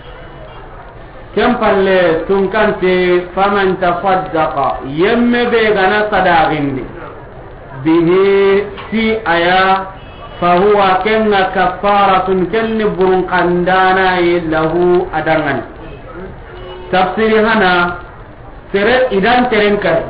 B: kempalle tunkante faman tafaddaqa yemme be gana sadaqindi bihi si aya fahuwa kenna kafaratun kenni burun kandana lahu adangani tafsiri hana sere idan terenkar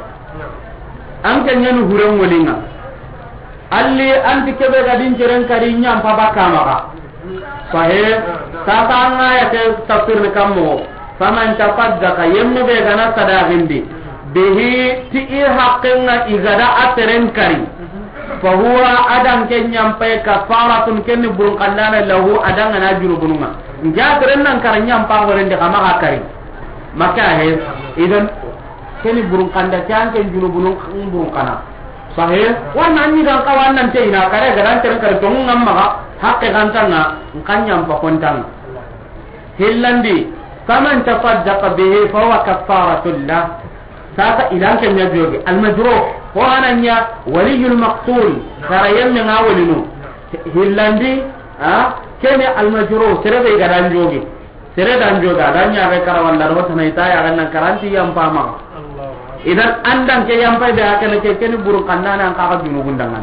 B: an kanyanu huren wolinga alli anti kebe gadin terenkari nyam pabaka maka sahe tatanga ya ke tafsir ne kammo faman tafaddaka yemmu be gana sadaqindi bihi ti haqqinga igada aterenkari fa huwa adan kenyam pe kafaratun kenni burun kandana lahu adanga na junubunga njatren nan karanyam pa horende kama akari maka he idan keni burung kanda kan ken junubun burung kana sahe wannan ni dan kawan nan te ina kare garan ter kare to ngam maka hakke gantanga kanyam pa kontang hillandi faman tafaddaqa bihi fa huwa kafaratul lah saka idan ken nyajoge al majruh wa ananya waliyul maqtul karayen nga walinu hillandi kene al majruh serebe garan joge sere dan joga dan ya be karawalla ro tan ita ya kan karanti yam pama idan andan ke yam pay be akene ke ken buru kannana an ka junu gundangan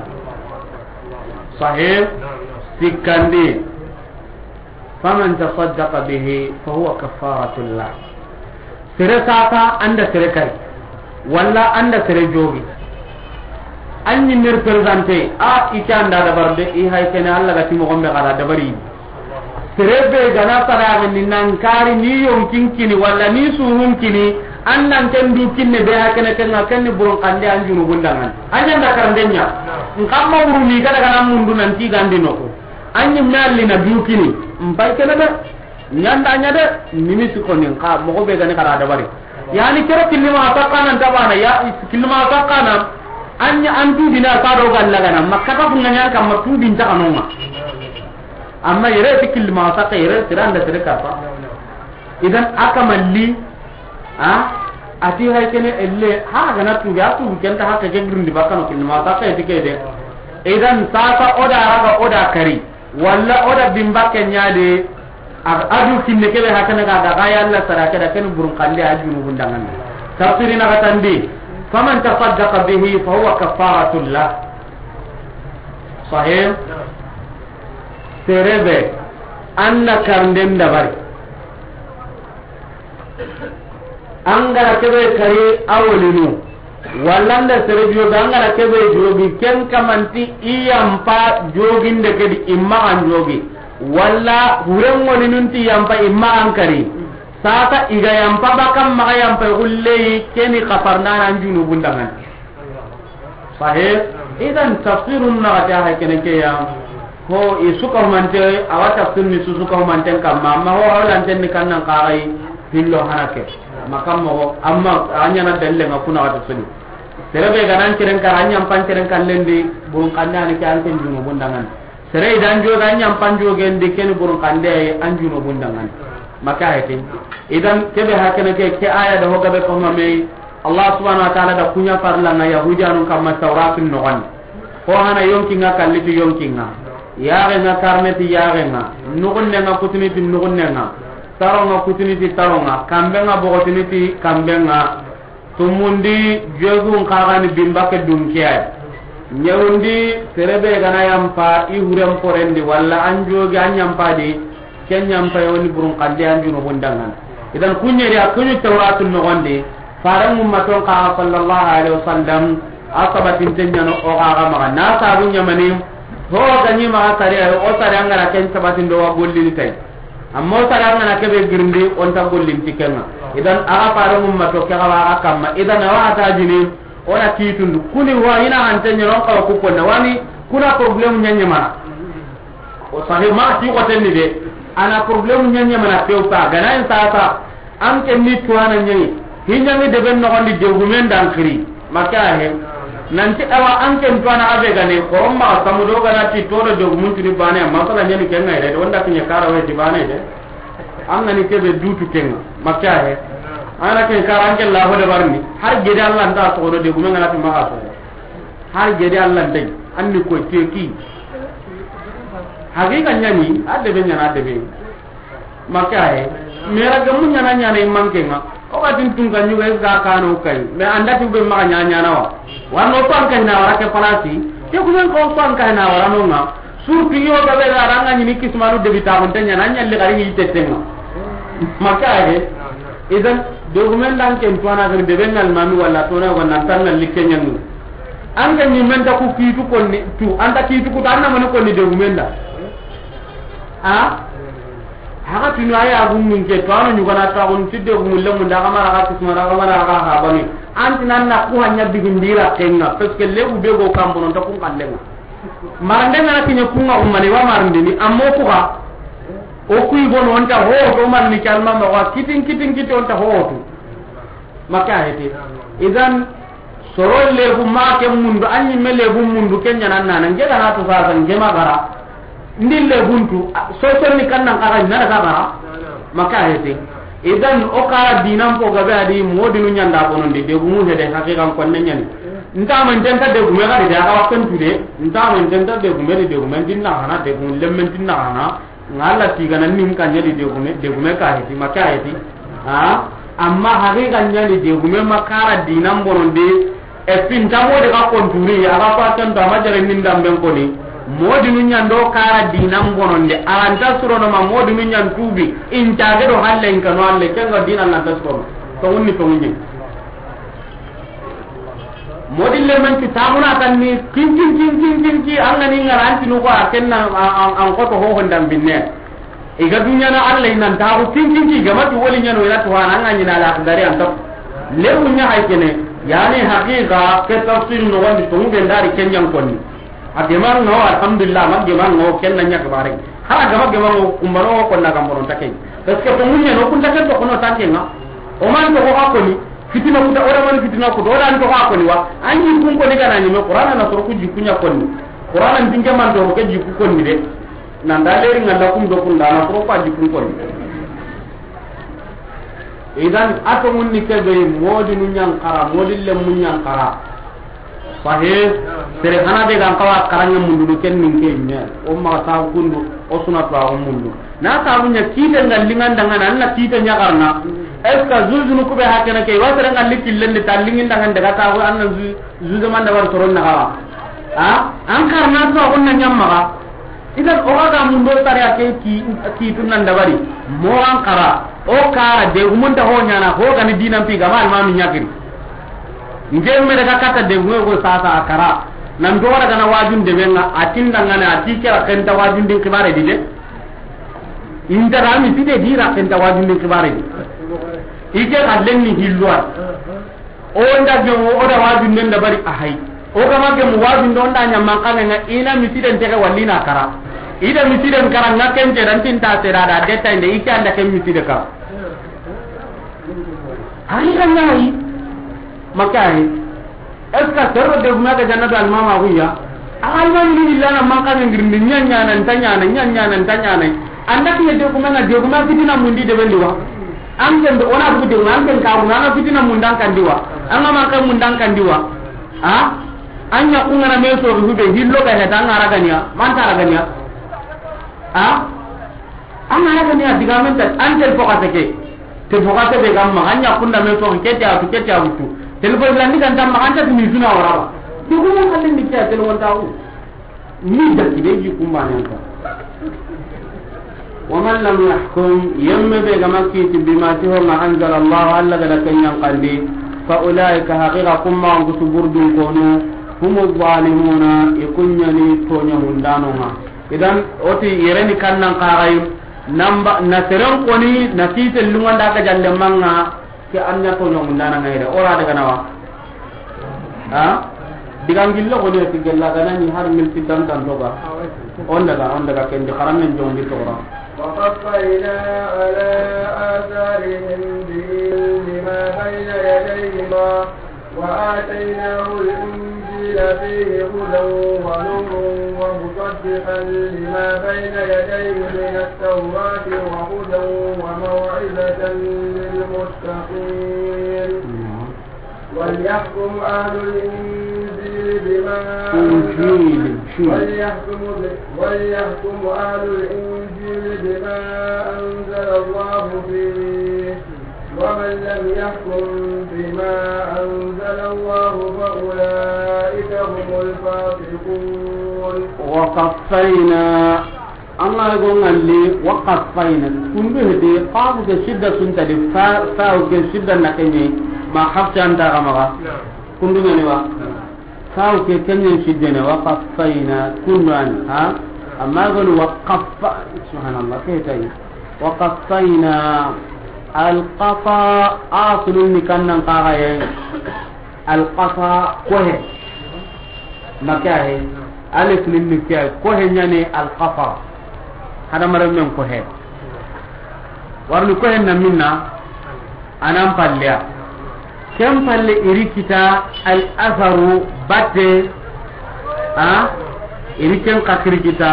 B: sahih sikandi faman tasaddaqa bihi fa huwa kafaratul lah sere saka anda sere kai walla anda sere jogi anni mir presente ikanda da barde I hay ken alla ga timo gombe gara da bari serebe gana saraga ni nankari ni yonkinkini walla ni suhunkini annan ken du kinne be hakene ken ngakene buron kande anjunu gundangan anya nda karandenya ngamma urumi kada kana mundu nanti gandi noko anyi malli na du kini mbai kene be nyanda nya de nimi sikoni ka mo be gane kara da bari yani kera kilima takana tabana ya kilima takana anya antu dina ka do galla gana makka ka bunga kam matu bin ta kanonga amma yere fikil ma ta yere tiranda tirka fa idan akamalli ati hay kene elle ha gana tu ya tu kenta hakka ke grundi bakano kin ma ta kay tikede idan sasa oda raga oda kari walla oda bimbake nyaade adu kinne kebe hakana ga gaya Allah saraka da kan burun kande ajunu bundangan tafsirina katandi faman tafaddaqa bihi fa huwa kafaratul lah sahih serebe anna karnden dabari angara kebe kari awolinu wallanda sere jogi angara kebe jogi ken kamanti iyampa joginde kedi imma an jogi walla hurengolinunti yampa imma an kari sata iga yampa bakam maga yampa ullei keni kafarnana anjunu bundangan sahih idan tafsirun na ta hakene ke ya ho isuka humante awa tafsir ni susuka humante kamma amma ho hawlan ten kannan qarai hillo harake makam mo amma anya na dalle ngakuna wata suni serebe ganan kiren karanya panceren kallendi burung kanna ni kan ten juno bundangan sere idan jo ganya panjo gende ken burung kande anjuno bundangan maka hete idan kebe hakene ke aya da hoga be ko mame Allah subhanahu wa ta'ala da kunya parla na yahudianu kamma tawratin no wan ko hana yonkinga kallitu yonkinga yaare nga karneti yaare nga nugunne nga kutiniti nugunne nga taronga kutiniti taronga kambenga bogotiniti kambenga tumundi jogun kagani bimbake dunkiya nyawundi serebe gana yampa ihurem porendi walla anjogi anyampadi kenyampa yoni burun kande anjuno bundangan idan kunyeri akunyu tawratul nogondi faran ummaton ka sallallahu alaihi wasallam asabatin tenyano o aga maga na sabunya mani ho ganyi ma sare o sare angara ken sabatin do gollini tay amma sare angana kebe girndi on ta gollin tikenga idan aga faran ummato ke ga kamma idan wa ta jini ona titundu kuni wa ina antenya ron ka ku ko wani kuna problem nyanya mana o sahih ma ti ko tenni de ana problem nyanya mana pewta gana en sata am ken ni tuana nyi hinyami de ben no gondi de gumen dan khiri maka he nanti awa anken tuana abe gane ko ma samudo gana ti todo de gumun tuni bane masala nyani ken ngai de wanda kinya karawe ti bane de amna ni kebe dutu ken maka he ana ken karanke la ho de barni har gede Allah nda to do de gumen ngana ti ma so har gede Allah ndai anni ko teki hagi kan nyani ade be nyana ade be maka he mera gamu nyana nyana imankenga o ga tin tun kan yuga ga kanu kai me anda tu be ma nyanya na wa wano pan kan na wara ke palasi ke ku men ko pan kan na wara no nga surtu yo ga be ga ranga ni kismanu de bita on tanya nanya le gari ni tetenga maka he idan dokumen dan ken tuana ga de bengal mami wala to na wannan tan nan likenya nu an ga ni men ta ku kitu ko ni tu anda kitu ku tan na man ko ni dokumen da a haga tinu aya agum min ke tawano nyugana tawon tidde ko mulle mun daga mara ka kismara ga mara ga ha bani antinan na ku hanya bigindira kenga parce que lebu be go kambono to kun kallenga marande na kinya kunga ummani wa marande ni ammo ko ga o kuy bono onta ho to man ni kalma ma wa kitin onta ho to maka hete idan soro lebu ma ke mundu anyi melebu mundu kenya nan nan ngeda na to sa san gema gara ndille buntu so ni kannan kara nana kabara maka hete idan o kara dinam ko gabe adi modinu nyanda bonon de gumu hede hakikan konne nyani nta man tenta de gumu ga de aga wakken tude nta man tenta de gumu de gumu dinna hana de gumu lemmen dinna hana ngala tiga nan nim kan nyadi de gumu ka hete maka hete ha amma hakikan nyadi de gumu makara dinam bonon de e pinta mo de ka konturi aga paten to amajare nin damben ko ni modi nu nyando kara dinam bononde aranta surono ma modi nu nyan tubi intage do halle en kanu halle kenga dinan na tasoro to wonni to munyi modi le man ti tamuna tan ni kin anga ni ngaranti nu ko akenna an ko to ho hondam binne iga dunya na alle nan ta ko kin gama to woli nyano ila to anga nyina la dari anto le munya haykene yani haqiqa ke tafsir no wandi to ngi ndari kenyang konni ageman no alhamdulillah ma geman no kenna nya kabare ha gama no kumbaro ko na gambono take parce que to munya no kun take to kono take na o man to ko ni fitina ko ora man fitina ko ora an to ko ni wa anyi kun ko ni kana ni no qur'ana na so ko jikunya ko ni qur'ana tinga man to ko jiku ko ni de nan da leri ngalla kum do kun da na so ko jikun ko ni idan ato mun ni ke be modi nu nyang kara modi le mun nyang kara sahih tere hana be gan kawa karanya mundu ken min ke nya o ma ta kundu o suna ta o mundu na ta bunya kite ngalingan dangan anna kite nya karna eska zuzunu ko be hakena ke wa tere ngalli killende tallingin dangan daga ta ko anna zuzu man da war toron na kawa ha an karna to onna nyamma ka idan o ga mundu tare ake ki tunan da bari mo an kara o kara de gumunta ho nyana ho gani dinan pi ga mal mami nyakiri ngem me daga kata de gumo go sasa akara nan do daga na wajun de benga atinda ngana atikira kenta wajun din kibare dile inda rami tide dira kenta wajun din kibare ike kallen ni hilwa o nda ge o da wajun den da bari ahai o kama ge mu wajun don da nyamman kan nga ina mitiden tege wallina kara ida mitiden kara ngaken te dan tinta serada deta inde ike anda ken mitide kara hari kan nai makai eska terro de guna ga jannatu al mama huya agal man ni lana man kan ngirndi nyanya nan tanya nan anda ki de kuma na de kuma fitina mundi de bendiwa an kan ona bu de an kan ka na fitina mundan kan diwa an ma kan mundan kan diwa ha anya kungana meso hube hillo ga heta ngara ganiya man tara ganiya ha an ngara ganiya digamen ta an tel fokata ke te fokata be gamma anya kunda meso ke ta wutu telefon landi kan tam anta tumi suna wara to ko kan ni ta telefon tawu ni da tibe ji kuma ne ta wa man lam yahkum yamma be gamaki bima tiho ma anzala Allah alla ga kanyan qalbi fa ulaika haqiqa kuma an kutuburdun kono humu zalimuna ikunyani tonya mundanonga idan oti yereni kannan qaray namba naseren koni nakite lumanda ka jalle manga ke anya tonya mundana ngaire ora daga nawa ha digangillo ko ne tigella ganani har mil tidan tan toga on daga ken di kharamen jondi tora
A: وقفينا على آثارهم بما بين يديهما وآتيناه الإنجيل فيه هدى ونور ومصدقا لما بين يديه من التوراة وهدى وموعظة للمتقين وليحكم أهل الإنجيل بما وليحكم أهل الإنجيل بما أنزل الله فيه ومن لم يحكم بما أنزل الله فأولئك هم الفاسقون
B: وقفينا الله يقول لي وقفينا كن به دي قاف الشدة سنت دي فاو الشدة نكني ما خفت أنت غمغا كن به نوا فاو كني شدة وقفينا كنوان ها أما يقول وقف سبحان الله كيف تاني وقفينا القطا أصل نكنا قاعي القطا كوه مكاه ألف للنكاه كوه يعني القطا هذا مرة من كوه ورن كوه نمنا أنا مبليا كم بلي إريكتا الأثر باتي إريكن كاكريكتا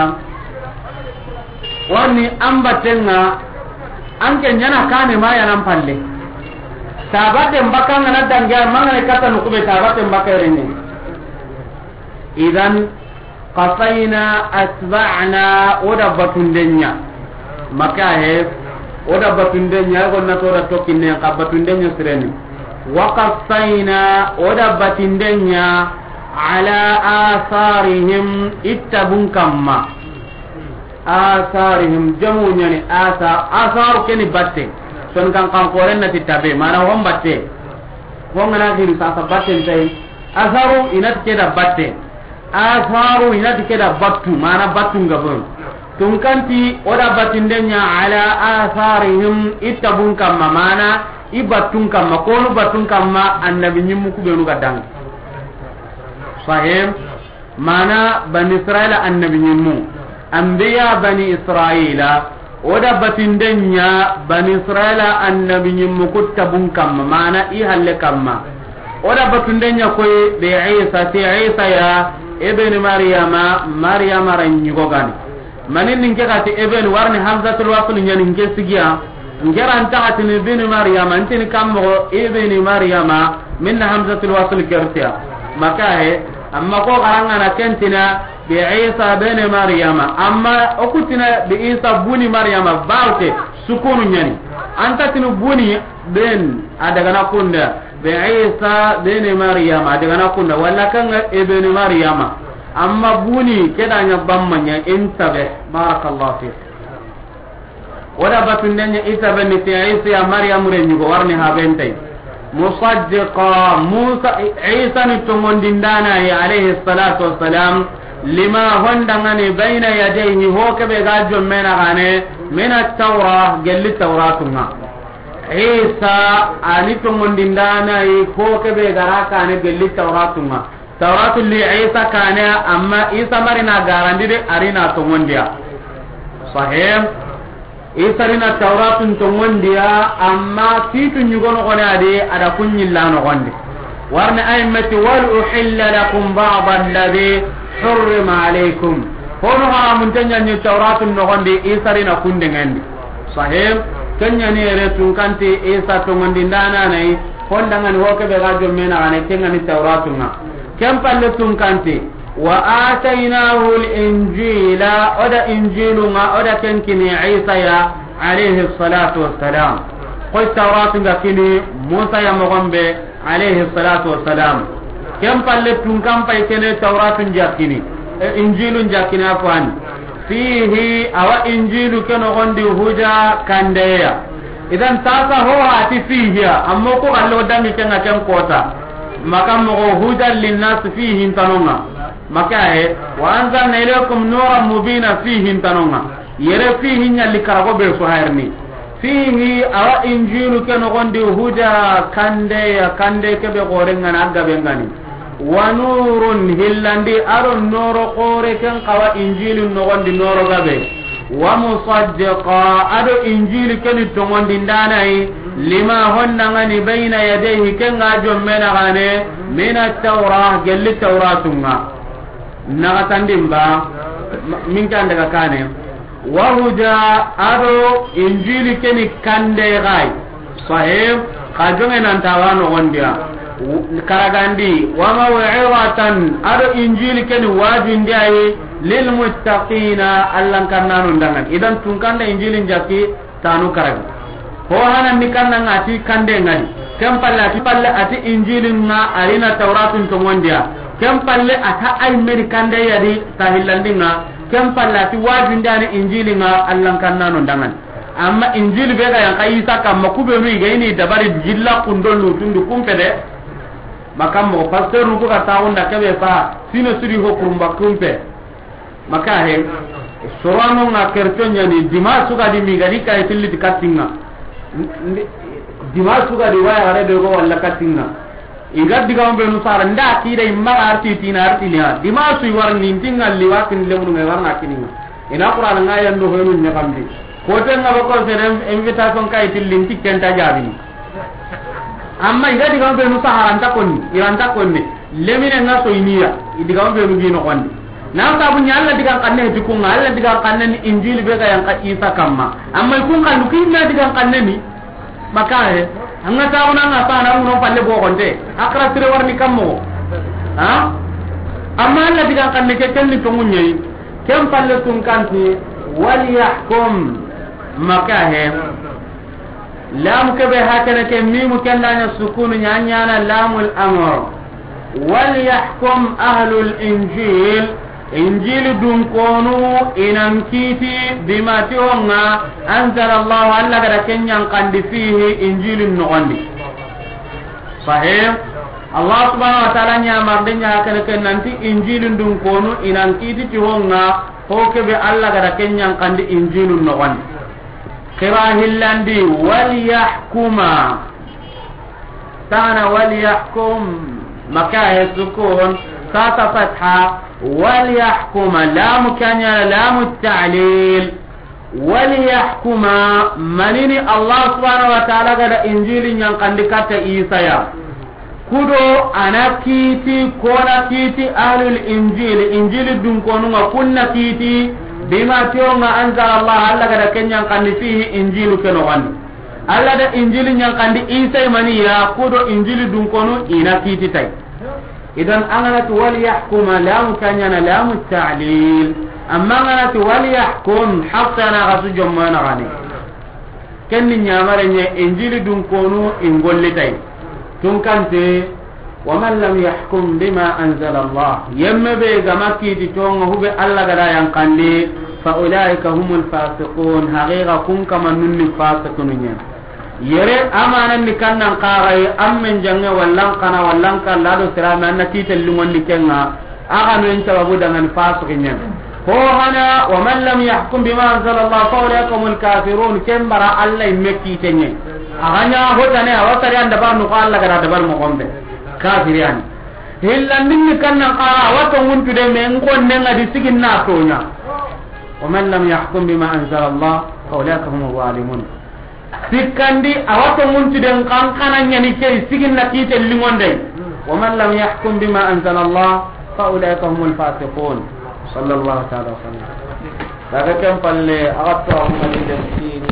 B: ورني أمبتنا anke nyana kane ma yana palle tabate mbaka ngana dangya mangane kata nukube tabate mbaka rene idan qafaina atba'na oda batundenya maka he oda batundenya gonna tora tokinne qabatundenya sireni wa qafaina oda batundenya ala atharihim ittabun kamma asarihim jamu nyani asar keni batte son kan koren na titabe mana hom batte hom na giri sa batte tay asaru inat keda batte asaru inat keda battu mana battu ngabon tun kanti oda batindenya ala asarihim itabun kamma mana ibattun kamma kono battun kamma annabi nyimmu kubenu gadang sahih mana bani israila annabi nyimmu anbiya bani israila oda batindenya bani israila annabi nyimmu kutabun kamma mana i halle kamma oda batindenya koy be isa ya ibn maryama ranyugo gani manin ninke kati ibn warni hamzatul wasl nyani ninke sigiya ngera anta kati ibn maryama antini kammo ibn maryama min hamzatul wasl kertiya makahe amma ko garanga na kentina bi isa ben maryama amma okutina bi isa buni maryama bawte sukunu nyani anta tinu buni ben adaga na kunda bi isa ben maryama adaga na kunda wala kan ibn maryama amma buni kedanya bammanya intabe barakallahu fi oda batundenya isa bani isa ya maryam renyu warni habentai musaddiqa musa isa ni tongondindana ya alayhi salatu wassalam lima hondangani baina yadayhi hokabe gajo mena gane min at-taura gelli tawratunga isa ani tongondindana hokabe garaka ne gelli tawratunga tawratul li isa kana amma isa marina garandide arina tongondia sahih isa rina tawratun tongondia amma titu nyugono gone ade ada kunyillano gonde warna aymati wal uhilla lakum ba'd alladhi hurrima alaykum hono haramun tanya ni tawratun no gonde isa rina kundengandi sahih kanya ne retun kanti isa tongondi ndana nai hondangani hoke be gajo mena ane tengani tawratunga kempalle tun kanti wa atainahu al-injila oda injilunga oda kenkini isa ya alayhi salatu wassalam qoy tawrat ngakini musa ya mogombe alayhi salatu wassalam kempalle tun kampai kene tawratun jakini injilun jakini afwan fihi awa injilu keno gondi huja kandeya idan tasa ho ati fihi amma ko allo dangi kenga ken kota makam mo hudan linnas fihi tanonga makae wa anzalna ilaykum nuran mubina fihi tanonga yere fihi nyalli karago be so hayrni fihi awa injilu ken gondi huda kande ke be gorenga na gabe ngani wa nurun hillandi aron noro qore ken qawa injilu no gondi noro gabe wa musaddiqa ado injilu ken to gondi ndanai lima honna ngani baina yadayhi ken gajo mena gane min at-taurah gelli tawratunga nagatandimba min kan daga kane wa huja ado injili keni kande gai sahib kajonge nan tawano gondia karagandi wa maw'izatan ado injili keni wajin dai lil muttaqina allan kannanu ndangan idan tun kanda injili jaki tanu karagi ho hanan ni kanna ngati kande ngadi palle ati injili na arina tawratun to gondia palle ata ay meri kande yadi tahillandinga palle ati wajin dani injili nga allan kannanu ndangan amma injili be ga yang kaisa kam makube mi gaini dabari jilla kundolu tundu kumpede makam mo pastor ruko ka taunda kebe fa sino suri ho kurumba kumpe maka he sorano nga kertonya ni dimasu ga di mi gari kay tilli dikatinga dimasu ga di waya hare de go walla katinga igar diga on be no sara nda ti de mara arti tina arti nya dimasu war ni tingal liwatin lemnu me warna kininga ina qur'an nga yando hoynu nya kamdi ko tenga ba ko serem invitation kay tilli tikenta jabi amma iga diga be no sahara iranta konni lemine nga so iniya diga be no gino kondi na ka bunya Allah diga kanne tikunga Allah diga kanne ni injil be ga yang ka isa kamma amma kun kan lukinna diga kanne ni maka he anga ta ona nga pa na uno palle bo konte akra sire warni kammo ha amma Allah diga kanne ke kenni to munyai kem palle tun kanti wal yahkum maka he لام كبه هكذا كميم كلا السكون نعنانا لام الأمر وليحكم أهل الإنجيل إنجيل دون كونوا إنمكيتي بما تيونا أنزل الله ألا قد كنيان قند فيه إنجيل النغندي صحيح الله سبحانه وتعالى نعمر دنيا هكذا كنانتي إنجيل دون كونوا إنمكيتي تيونا هو كبه ألا قد كنيان قند إنجيل النغندي كراهلندي وليحكما تانا وليحكم مكاه السكون ساتا فتحة وليحكما لام كان لام التعليل وليحكما منيني الله سبحانه وتعالى قد إنجيل ينقل لك إيسايا كدو أنا كيتي كونا كيتي أهل الإنجيل إنجيل دون كونوا كنا كيتي bima tiyonga anzala Allah alla gada kenyan kandi fihi injilu kenogandi alla da injili nyang kandi isa mani ya kudo injili dun kono ina kiti tay idan anganat wal yahkuma lam kanyana lam ta'lil amma anganat wal yahkum hatta gasu jommana gani kenni nyamare nye injili dun kono ingolle tay tun kante ومن لم يحكم بما أنزل الله يمبي غمكي تونغ هو الله غدا ينقندي فأولئك هم الفاسقون حقيقة كن كما نن فاسقون يرى أمانا نكنا قارئ أمن جنة واللنقنا واللنقا لا دسرام أن كيت اللون لكنا أغنو إن سببو دنgan فاسقين هو هنا ومن لم يحكم بما أنزل الله فأولئك هم الكافرون كم برا الله يمكي تنين أغنى هو تنين وطري أن دبار نقال لك دبار مقوم كافرين hillan ninni kannan qara wato muntu de men gonne ngadi sigin na tonya wa man lam yahkum bima anzala Allah fa ulaka hum zalimun sikandi awato muntu de kan kanan nyani ke sigin na kite lingonde wa man lam yahkum bima anzala Allah fa ulaka humul fasiqun sallallahu ta'ala sallam daga kan palle agatto amali de